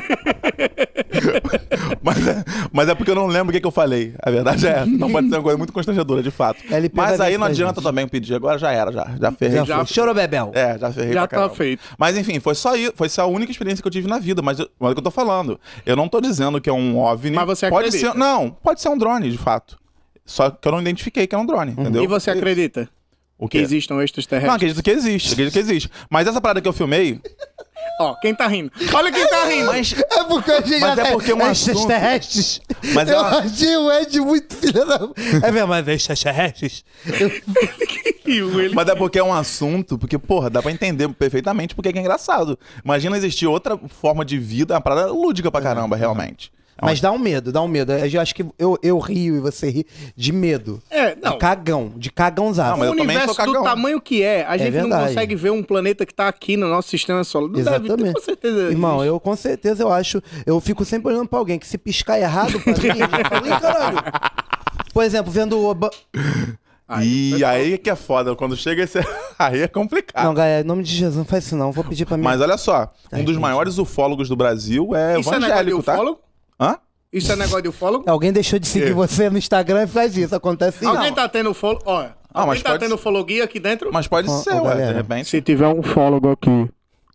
Mas é porque eu não lembro o que eu falei. A verdade é essa. Não pode ser uma coisa muito constrangedora, de fato. LP vai Mas ver aí isso não pra adianta gente. também pedir. Agora já era, já ferrei. Já foi. Chorou, Bebel. Já ferrei Já pra caramba. tá feito. Mas enfim, foi só isso. Foi só a única experiência que eu tive na vida. Mas é o que eu tô falando. Eu não tô dizendo que é um OVNI. Mas você pode acredita? ser. Não, pode ser um drone, de fato. Só que eu não identifiquei que é um drone, entendeu? E você acredita O que quê? existam Não, extraterrestres? acredito que existe. Acredito que existe. Mas essa parada que eu filmei. Ó, quem tá rindo? Olha quem tá rindo. Mas É porque a gente Mas já é porque é um assunto- extraterrestres. Mas eu é uma- achei o Ed muito filho da... É mesmo, mas extraterrestres? Mas é porque é um assunto, porque, porra, dá pra entender perfeitamente porque é engraçado. Imagina existir outra forma de vida, uma parada lúdica pra caramba, realmente. É Mas dá um medo, dá um medo. Eu acho que eu rio e você ri de medo. É, não. De cagãozaço. Não, mas O eu também universo sou do cagão. tamanho que é, a gente não verdade. consegue ver um planeta que tá aqui no nosso sistema solar. Não deve ter, Exatamente. com certeza. Irmão, existe. eu com certeza eu acho. Eu fico sempre olhando pra alguém que se piscar errado pra mim. eu falo, "Ih, caralho." Por exemplo, vendo o. E aí que é foda, quando chega esse. Aí é complicado. Não, galera, em nome de Jesus, não faz isso não. Vou pedir pra mim. Mas olha só, um dos maiores ufólogos do Brasil é Isso é negócio de evangélico, tá? ufólogo? Hã? Isso é negócio de ufólogo? Alguém deixou de seguir você no Instagram e faz isso. Acontece isso. Alguém tá tendo ufólogo? Olha, alguém mas tá pode tendo ufologia aqui dentro? Mas pode Ó, ser, ó, ué, galera. de repente. Se tiver um ufólogo aqui,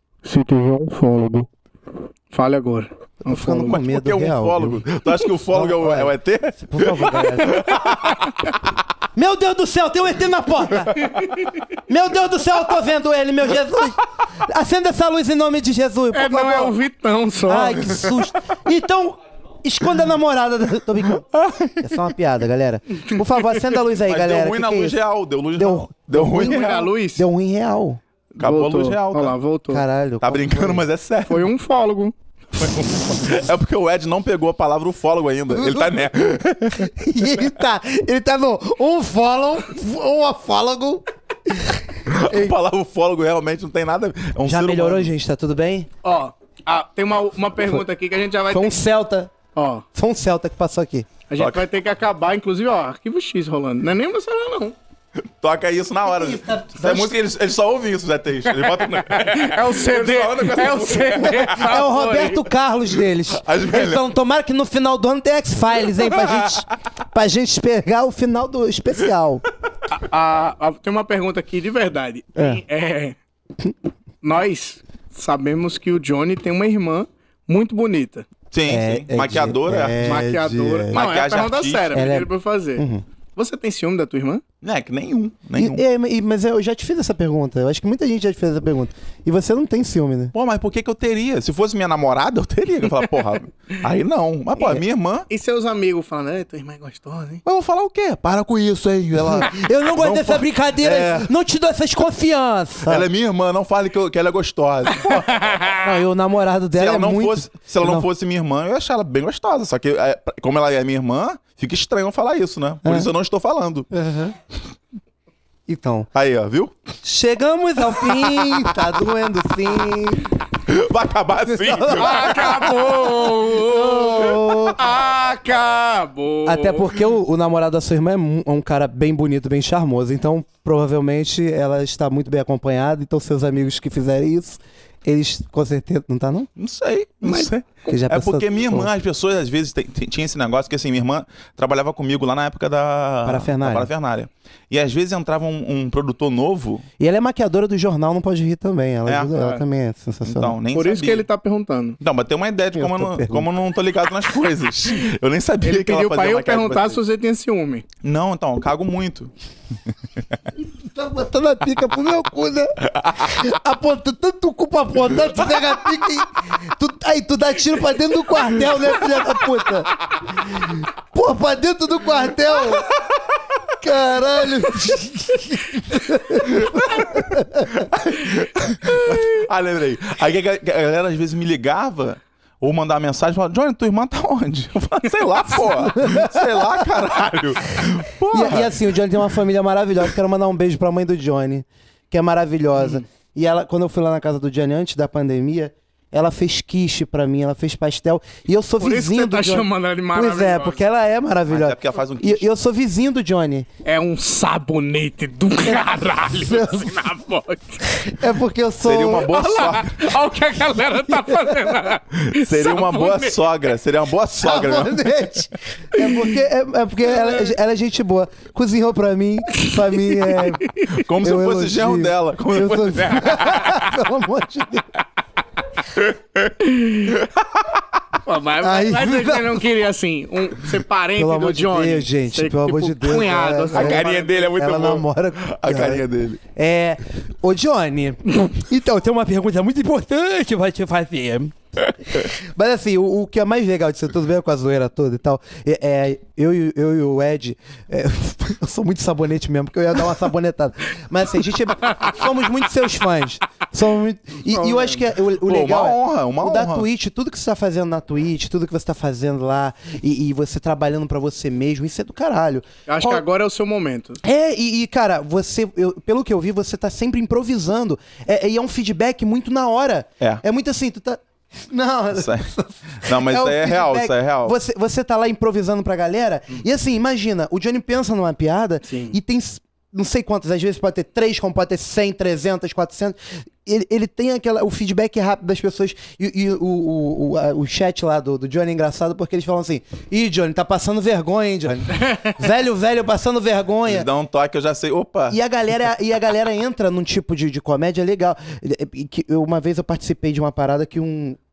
fale agora. Tô ficando com Mas por que medo um real. ufólogo? Tu acha que o ufólogo é o ET? viu? Por favor, galera. Meu Deus do céu, tem um ET na porta! Meu Deus do céu, eu tô vendo ele, meu Jesus! Acenda essa luz em nome de Jesus, por É, favor. não é o Vitão só. Ai, que susto. Então, esconda a namorada. Tô brincando. É só uma piada, galera. Por favor, acenda a luz aí, Mas galera. deu ruim na Que é luz isso? real. Deu luz Deu- real. Deu ruim Ruim da real. luz? Deu ruim real. Acabou Voltou. a luz real, tá? Olha lá, voltou. Caralho. Tá brincando, mas é sério. Foi um ufólogo. É porque o Ed não pegou a palavra ufólogo ainda. Ele tá né. E ele tá no um ufólogo. A palavra ufólogo realmente não tem nada a ver. É um Já ser melhorou, humano. gente? Tá tudo bem? Ó, tem uma pergunta aqui que a gente já vai Foi ter. um Celta. Ó, Foi um Celta que passou aqui. a gente Toca. vai ter que acabar, inclusive, ó, arquivo X rolando. Não é nem no meu celular, não. Toca isso na hora. Isso é música, eles só ouvem isso, Zé Teix. Ele bota no... É o CD. Ele só anda com essa É o música. CD. É o Roberto Carlos deles. As Eles melhores. falam, tomara que no final do ano tem X-Files, hein? Pra gente pegar o final do especial. Tem uma pergunta aqui de verdade. Nós sabemos que o Johnny tem uma irmã muito bonita. Sim, sim. Maquiadora. Maquiadora. Não, é a Maquiagem pergunta artística. séria, Ela é- pediram pra eu fazer. Você tem ciúme da tua irmã? Não, é que nenhum. Mas eu já te fiz essa pergunta. Eu acho que muita gente já te fez essa pergunta. E você não tem ciúme, né? Pô, mas por que eu teria? Se fosse minha namorada, eu teria. Eu falar, porra, aí não. Mas, pô, minha irmã... E seus amigos falando, tua irmã é gostosa, hein? Mas eu vou falar o quê? Para com isso, hein? Ela... Eu não gosto dessa brincadeira. Não te dou essas confianças. Ela é minha irmã, não fale que ela é gostosa. Não, e o namorado dela Se ela não fosse minha irmã, eu ia achar ela bem gostosa. Só que, como ela é minha irmã, fica estranho eu falar isso, né? Por isso eu não estou falando. Então. Aí, ó, viu? Chegamos ao fim, tá doendo sim. Vai acabar assim, viu? Acabou! Acabou! Até porque o namorado da sua irmã é um cara bem bonito, bem charmoso. Então, provavelmente, ela está muito bem acompanhada. Então, seus amigos que fizerem isso, eles com certeza... Não tá, não? Não sei. Que já É pensou- porque minha irmã, as pessoas às vezes tinha esse negócio que assim, minha irmã trabalhava comigo lá na época da Parafernália. E às vezes entrava um produtor novo. E ela é maquiadora do jornal, não pode rir também. Ela, É. ela também é sensacional. Então, nem Por sabia. isso que ele tá perguntando. Não, mas tem uma ideia de Eu como tô eu não tô ligado nas coisas. Eu nem sabia Ele que ela pediu fazia pra eu maquiagem perguntar se pra você tinha ciúme. Não, então, eu cago muito. Tá botando a pica pro meu cu, né? Aponta tanto o cu pra apontar, tu pega a pica e... Aí tu dá tiro pra dentro do quartel, né, filha da puta? Pô, pra dentro do quartel? Caralho. Lembrei. Aí a galera às vezes me ligava ou mandava mensagem e falava, Johnny, tua irmã tá onde? Eu falava, sei lá, porra. Sei lá, caralho. Porra. E assim, o Johnny tem uma família maravilhosa. Quero mandar um beijo pra mãe do Johnny, que é maravilhosa. E ela, quando eu fui lá na casa do Johnny antes da pandemia, ela fez quiche pra mim, ela fez pastel. E eu sou Por isso que vizinho você tá do Johnny. chamando ela de Pois maravilhosa. é, porque ela é Mas maravilhosa. é porque ela faz um E quiche. eu sou vizinho do Johnny. É um sabonete do caralho assim na voz. É porque eu sou... Seria uma boa Olha lá, sogra. olha o que a galera tá fazendo. Seria uma boa Sabonete. sogra. Seria uma boa sogra. né? Sabonete. É porque ela é gente boa. Cozinhou pra mim Como se eu fosse elogio. genro dela. Como Eu se sou... fosse... Pelo amor de Deus. Pô, mas Aí- você não queria assim, ser parente Pelo do amor de Johnny. Deus, gente, Ser, pelo amor de Deus, Cunhado, é, assim, A carinha dele é muito Ela boa. namora... A carinha dele. Ô Johnny, então tem uma pergunta muito importante pra te fazer. Mas assim, o que é mais legal de ser tudo bem com a zoeira toda e tal, eu e o Ed, eu sou muito sabonete mesmo, porque eu ia dar uma sabonetada. Mas assim, a gente somos muito seus fãs. Somos muito, e eu acho que o legal uma o da honra. Twitch, tudo que você tá fazendo na Twitch, tudo que você tá fazendo lá, e você trabalhando pra você mesmo, isso é do caralho. Eu acho que agora é o seu momento. Cara, pelo que eu vi, você tá sempre improvisando. E é um feedback muito na hora. É muito assim, tu tá... Não, Isso aí. Não, mas o isso aí é real, feedback. isso aí é real. Você tá lá improvisando pra galera, e assim, imagina, o Johnny pensa numa piada, Sim. e tem não sei quantas, às vezes pode ter 3, como pode ter 100, 300, 400. Ele tem o feedback rápido das pessoas. E o chat lá do Johnny é engraçado porque eles falam assim: Ih, Johnny, tá passando vergonha, hein, Johnny? velho passando vergonha. Eles dão um toque, eu já sei. Opa! E a galera entra num tipo de comédia legal. Uma vez eu participei de uma parada que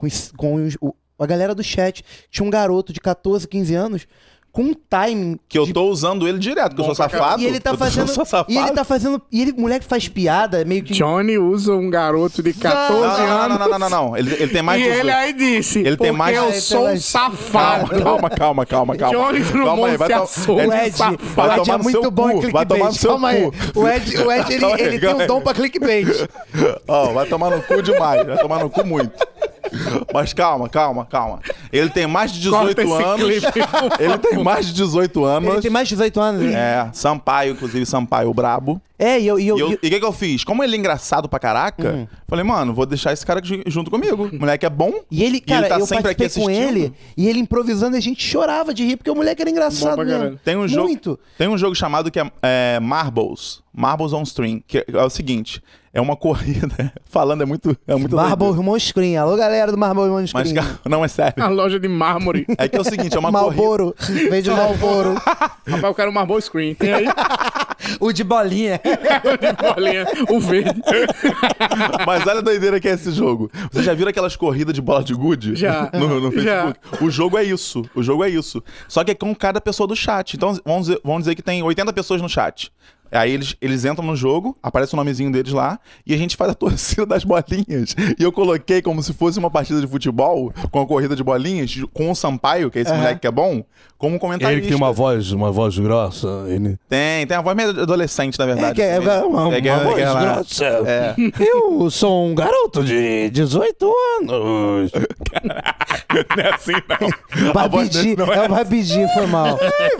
a galera do chat tinha um garoto de 14, 15 anos com um timing. Que eu tô usando ele direto, porque eu sou safado. E ele tá fazendo. Eu sou safado. E ele tá fazendo. E ele, moleque, faz piada, meio que. Johnny usa um garoto de 14 anos. Não. Ele tem mais E de ele 18. aí disse, Ele tem porque mais- eu Ele sou tem um mais- safado. Calma. Johnny Drummond se assou. O Ed, Vai o Ed tomar é no muito seu bom em cu, vai tomar no clickbait. seu Calma aí. cu. O Ed Calma aí, ele tem calma um aí. dom pra clickbait. Ó, vai tomar no cu demais. Vai tomar no cu muito. Mas calma. Ele tem mais de Corta 18 esse anos. clipe, por favor. Ele tem mais de 18 anos. Ele tem mais de 18 anos. Sampaio, inclusive, Sampaio brabo. E E o que eu fiz? Como ele é engraçado pra caraca, falei, mano, vou deixar esse cara junto comigo. O moleque é bom. E ele, cara, tá eu sempre aqui participei com assistindo. ele, e ele improvisando, a gente chorava de rir, porque o moleque era engraçado pra mesmo. caralho. Tem um jogo, Muito. tem um jogo chamado que é Marbles. Marbles on String. Que é o seguinte, é uma corrida. Falando é muito Marble doido. Irmão Screen. Alô, galera do Marble Irmão Mas, Screen. cara, não é sério. A loja de mármore. É que é o seguinte, é uma corrida. Malboro. Vende Malboro. Rapaz, eu quero um Marble Screen. Tem aí? O de bolinha. Bolinha, o verde. Mas olha a doideira que é esse jogo. Vocês já viram aquelas corridas de bola de gude? Já. No Já. Facebook? O jogo é isso. O jogo é isso. Só que é com cada pessoa do chat. Então vamos dizer que tem 80 pessoas no chat. Aí eles entram no jogo, aparece o nomezinho deles lá, e a gente faz a torcida das bolinhas. E eu coloquei como se fosse uma partida de futebol, com a corrida de bolinhas, com o Sampaio, que é esse moleque que é bom, como comentarista. Ele que tem uma voz grossa. Ele... Tem a voz meio adolescente, na verdade. uma voz grossa. É. Eu sou um garoto de 18 anos. Não é assim, não. A voz dele Babidi, não é o Babidi, foi mal.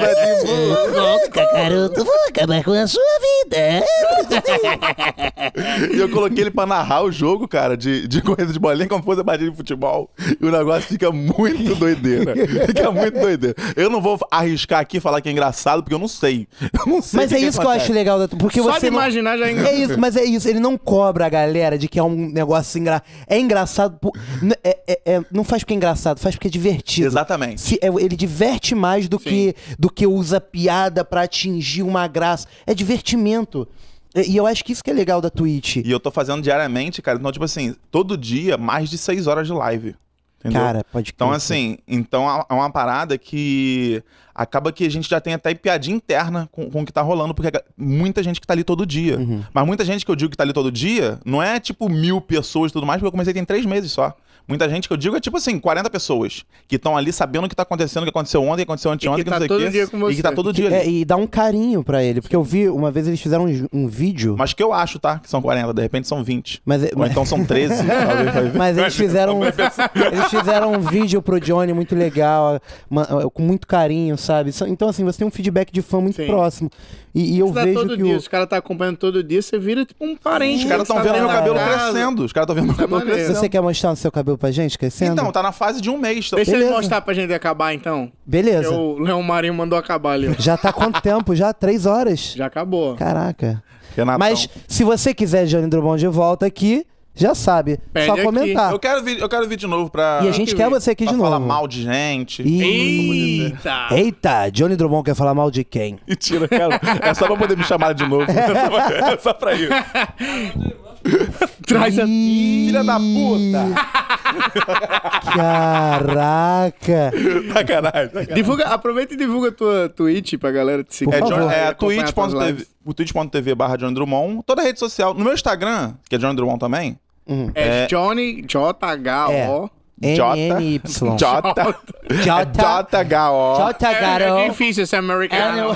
Garoto, vou acabar com a sua vida. E eu coloquei ele pra narrar o jogo, cara, de corrida de bolinha, como se fosse a partida de futebol. E o negócio fica muito doideira. Fica muito doideira. Eu não vou arriscar aqui e falar que é engraçado, porque eu não sei. Eu não sei. Mas é isso que eu acho legal. Porque Só você de não... imaginar já é É engraçado. isso, mas é isso. Ele não cobra a galera de que é um negócio engraçado. É engraçado. Não faz porque é engraçado, faz porque é divertido. Exatamente. Ele diverte mais do que usa piada pra atingir uma graça. É divertimento. E eu acho que isso que é legal da Twitch. E eu tô fazendo diariamente, cara. Então, tipo assim, todo dia, mais de 6 horas de live. Entendeu? Cara, pode crer. Então, assim, é uma parada que acaba que a gente já tem até piadinha interna com o que tá rolando, porque muita gente que tá ali todo dia. Mas muita gente que eu digo que tá ali todo dia, não é tipo 1000 pessoas e tudo mais, porque eu comecei tem 3 meses só. Muita gente que eu digo é tipo assim, 40 pessoas que estão ali sabendo o que tá acontecendo, o que aconteceu ontem, o que aconteceu anteontem, E que tá não sei o todo quê. dia com E que tá você. todo dia ali. E dá um carinho pra ele. Porque eu vi, uma vez eles fizeram um vídeo. Mas que eu acho, tá? Que são 40, de repente são 20. Mas, Ou então são 13. talvez vai ver. Mas eles fizeram um vídeo pro Johnny muito legal, com muito carinho, sabe? Então, assim, você tem um feedback de fã muito Sim. próximo. E eu Isso dá vejo todo que dia, os caras tá acompanhando todo dia, você vira tipo um parente. Os caras estão tá vendo vendo meu na cabelo casa. crescendo. Os caras estão vendo meu cabelo maneiro. crescendo. Você quer mostrar o seu cabelo pra gente crescendo? Então, tá na fase de um mês. Deixa ele Beleza. mostrar pra gente acabar, então. Beleza. O Leão Marinho mandou acabar ali, ó. Já tá quanto tempo? Já? 3 horas? Já acabou. Caraca. Renatão. Mas se você quiser Johnny Drummond de volta aqui, já sabe. Pede só aqui. comentar. Eu quero vir de novo pra... E a gente que quer vir. você aqui pra de falar novo. mal de gente. Eita! Eita, Johnny Drummond quer falar mal de quem? Mentira, cara. É só pra poder me chamar de novo. É só pra isso. Traz a... Filha da puta. Caraca. Sacanagem. Divulga, aproveita e divulga tua Twitch pra galera te seguir. Por favor. Twitch.tv /Johnny Drummond. Toda rede social. No meu Instagram, que é Johnny Drummond também. É Johnny, J-H-O. NNY. J-H-O. É difícil esse americano.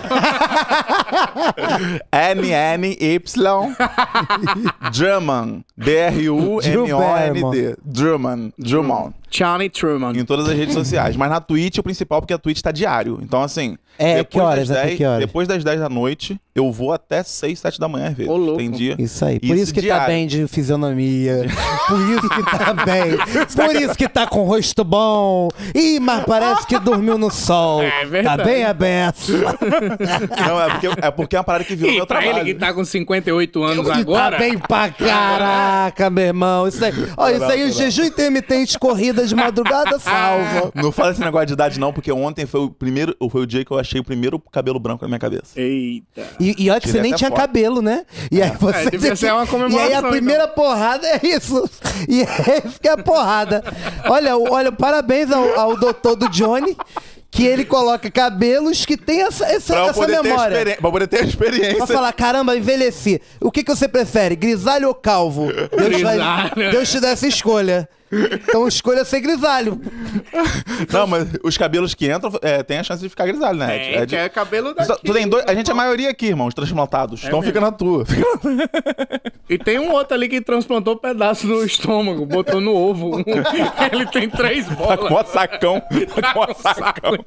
NNY Drummond. D-R-U-M-O-N-D. Drummond. Johnny Truman. Em todas as redes sociais. Mas na Twitch, o principal, porque a Twitch tá diário. Então, assim... Que horas? Até que horas? Depois das 10 da noite, eu vou até 6, 7 da manhã, às vezes. Ô, louco. Tem dia. Isso aí. Por isso que tá diário. bem de fisionomia. Por isso que tá bem. Por isso que tá com o rosto bom. Ih, mas parece que dormiu no sol. É verdade. Tá bem aberto. Não, é porque é uma parada que virou E meu pra trabalho. ele que tá com 58 anos Ele agora... tá bem pra caraca, meu irmão. Isso aí, isso aí o jejum intermitente, corrida de madrugada, salva. Não fala esse negócio de idade, não, porque ontem foi o dia que eu achei o primeiro cabelo branco na minha cabeça. Eita. E olha que você Tirei nem até tinha foto. cabelo, né? E aí você devia ser uma comemoração, E aí a primeira porrada é isso. E é isso que é a porrada. Olha, parabéns ao doutor do Johnny, que ele coloca cabelos que tem essa memória. Pra poder ter a experiência. Pra falar, caramba, envelheci. O que você prefere, grisalho ou calvo? Deus te dá essa escolha. Então escolha ser grisalho. Não, mas os cabelos que entram tem a chance de ficar grisalho, né? Que é cabelo daqui. Tu tem dois, a gente é a maioria aqui, irmãos, transplantados. Então mesmo. fica na tua. E tem um outro ali que transplantou um pedaço no estômago, botou no ovo. Ele tem 3 Tá bolas. com mó sacão. Tá com mó sacão.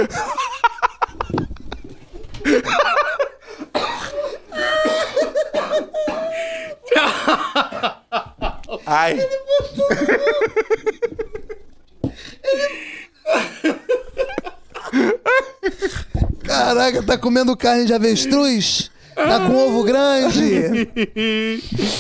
Ai. Caraca, tá comendo carne de avestruz? Tá com ovo grande?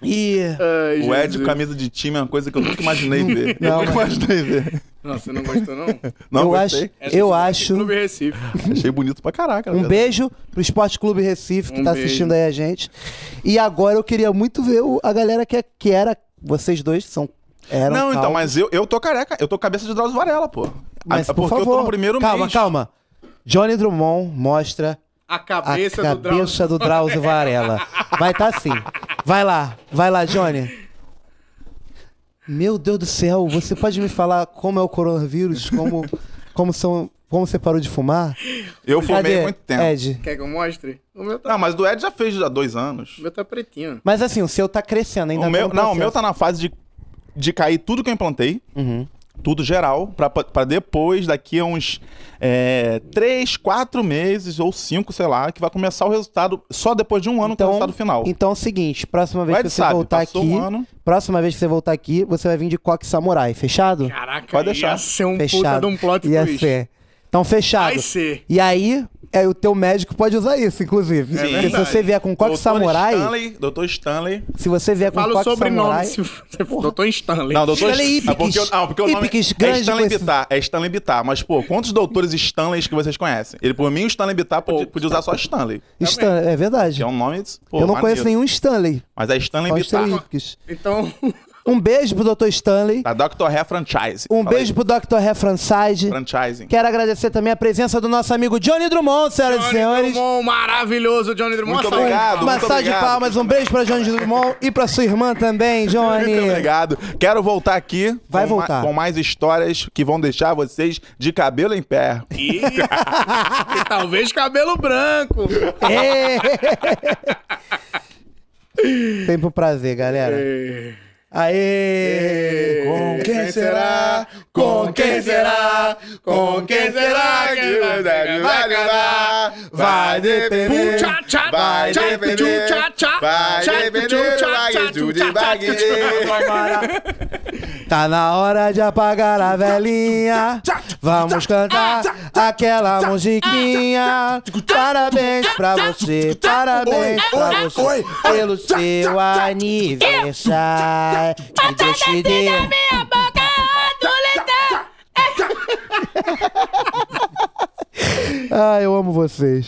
O Ed com camisa de time é uma coisa que eu nunca imaginei ver. Não, nunca imaginei ver. Não, você não gostou, não? Não, eu gostei. acho. Clube Recife. Achei bonito pra caraca. Um beijo pro Esporte Clube Recife, que tá assistindo aí a gente. E agora eu queria muito ver a galera que era... Vocês dois eram Não, então, calvos. mas eu tô careca. Eu tô cabeça de Drauzio Varela, pô. Mas, por porque favor, eu tô no primeiro mês. Calma. Johnny Drummond mostra A cabeça, do Drauzio Varela. Vai tá assim. Vai lá, Johnny. Meu Deus do céu, você pode me falar como é o coronavírus? Como você parou de fumar? Eu fumei há muito tempo. Ed. Quer que eu mostre? O meu tá, Não, mas do Ed já fez há 2 anos. o meu tá pretinho. Mas assim, o seu tá crescendo ainda. O meu tá na fase de cair tudo que eu implantei. Uhum. Tudo geral, pra depois, daqui a uns 3, 4 meses ou 5, sei lá, que vai começar o resultado só depois de um ano com o resultado final. Então é o seguinte, próxima vez Vai que de você sabe, voltar passou aqui, um ano. você vai vir de coque samurai, fechado? Caraca, Pode deixar. ia ser um puta Fechado. de um plot Ia twist. ser. Então, fechado. Vai ser. E aí, o teu médico pode usar isso, inclusive. Porque se verdade. você vier com coque samurai, Doutor Stanley. se você vier com Fala o coque sobrenome. samurai... Se você for Doutor Stanley. Não, doutor Stanley Stanley. Porque o nome Ipkiss, é grande Stanley conhecido. Bittar. É Stanley Bittar. Mas, pô, quantos doutores Stanleys que vocês conhecem? Por mim, o Stanley Bittar podia usar só Stanley. É verdade. Que é um nome. Pô, Eu não maneiro. conheço nenhum Stanley. Mas é Stanley Só Bittar. Stanley Ipkiss. Então, Um beijo pro Dr. Stanley. Da Dr. Hair Franchise. Um Fala beijo pro Dr. Hair Franchise. aí. Franchising. Quero agradecer também a presença do nosso amigo Johnny Drummond, senhoras e Johnny senhores. Drummond, maravilhoso, Johnny Drummond. Muito obrigado. Uma muito salva de obrigado. palmas, um beijo pra Johnny Drummond e pra sua irmã também, Johnny. Muito obrigado. Quero voltar aqui Vai com voltar. com mais histórias que vão deixar vocês de cabelo em pé. E talvez cabelo branco. Sempre um prazer, galera. Aê! Com quem será? Com quem será? Com quem será que vai casar? Vai depender. Vai depender. Vai depender do magnitude de Wagner. Tá na hora de apagar a velhinha. Vamos cantar aquela musiquinha. Parabéns pra você, parabéns pra você pelo seu aniversário. Que Deus te dê. Minha boca adolescente. Eu amo vocês.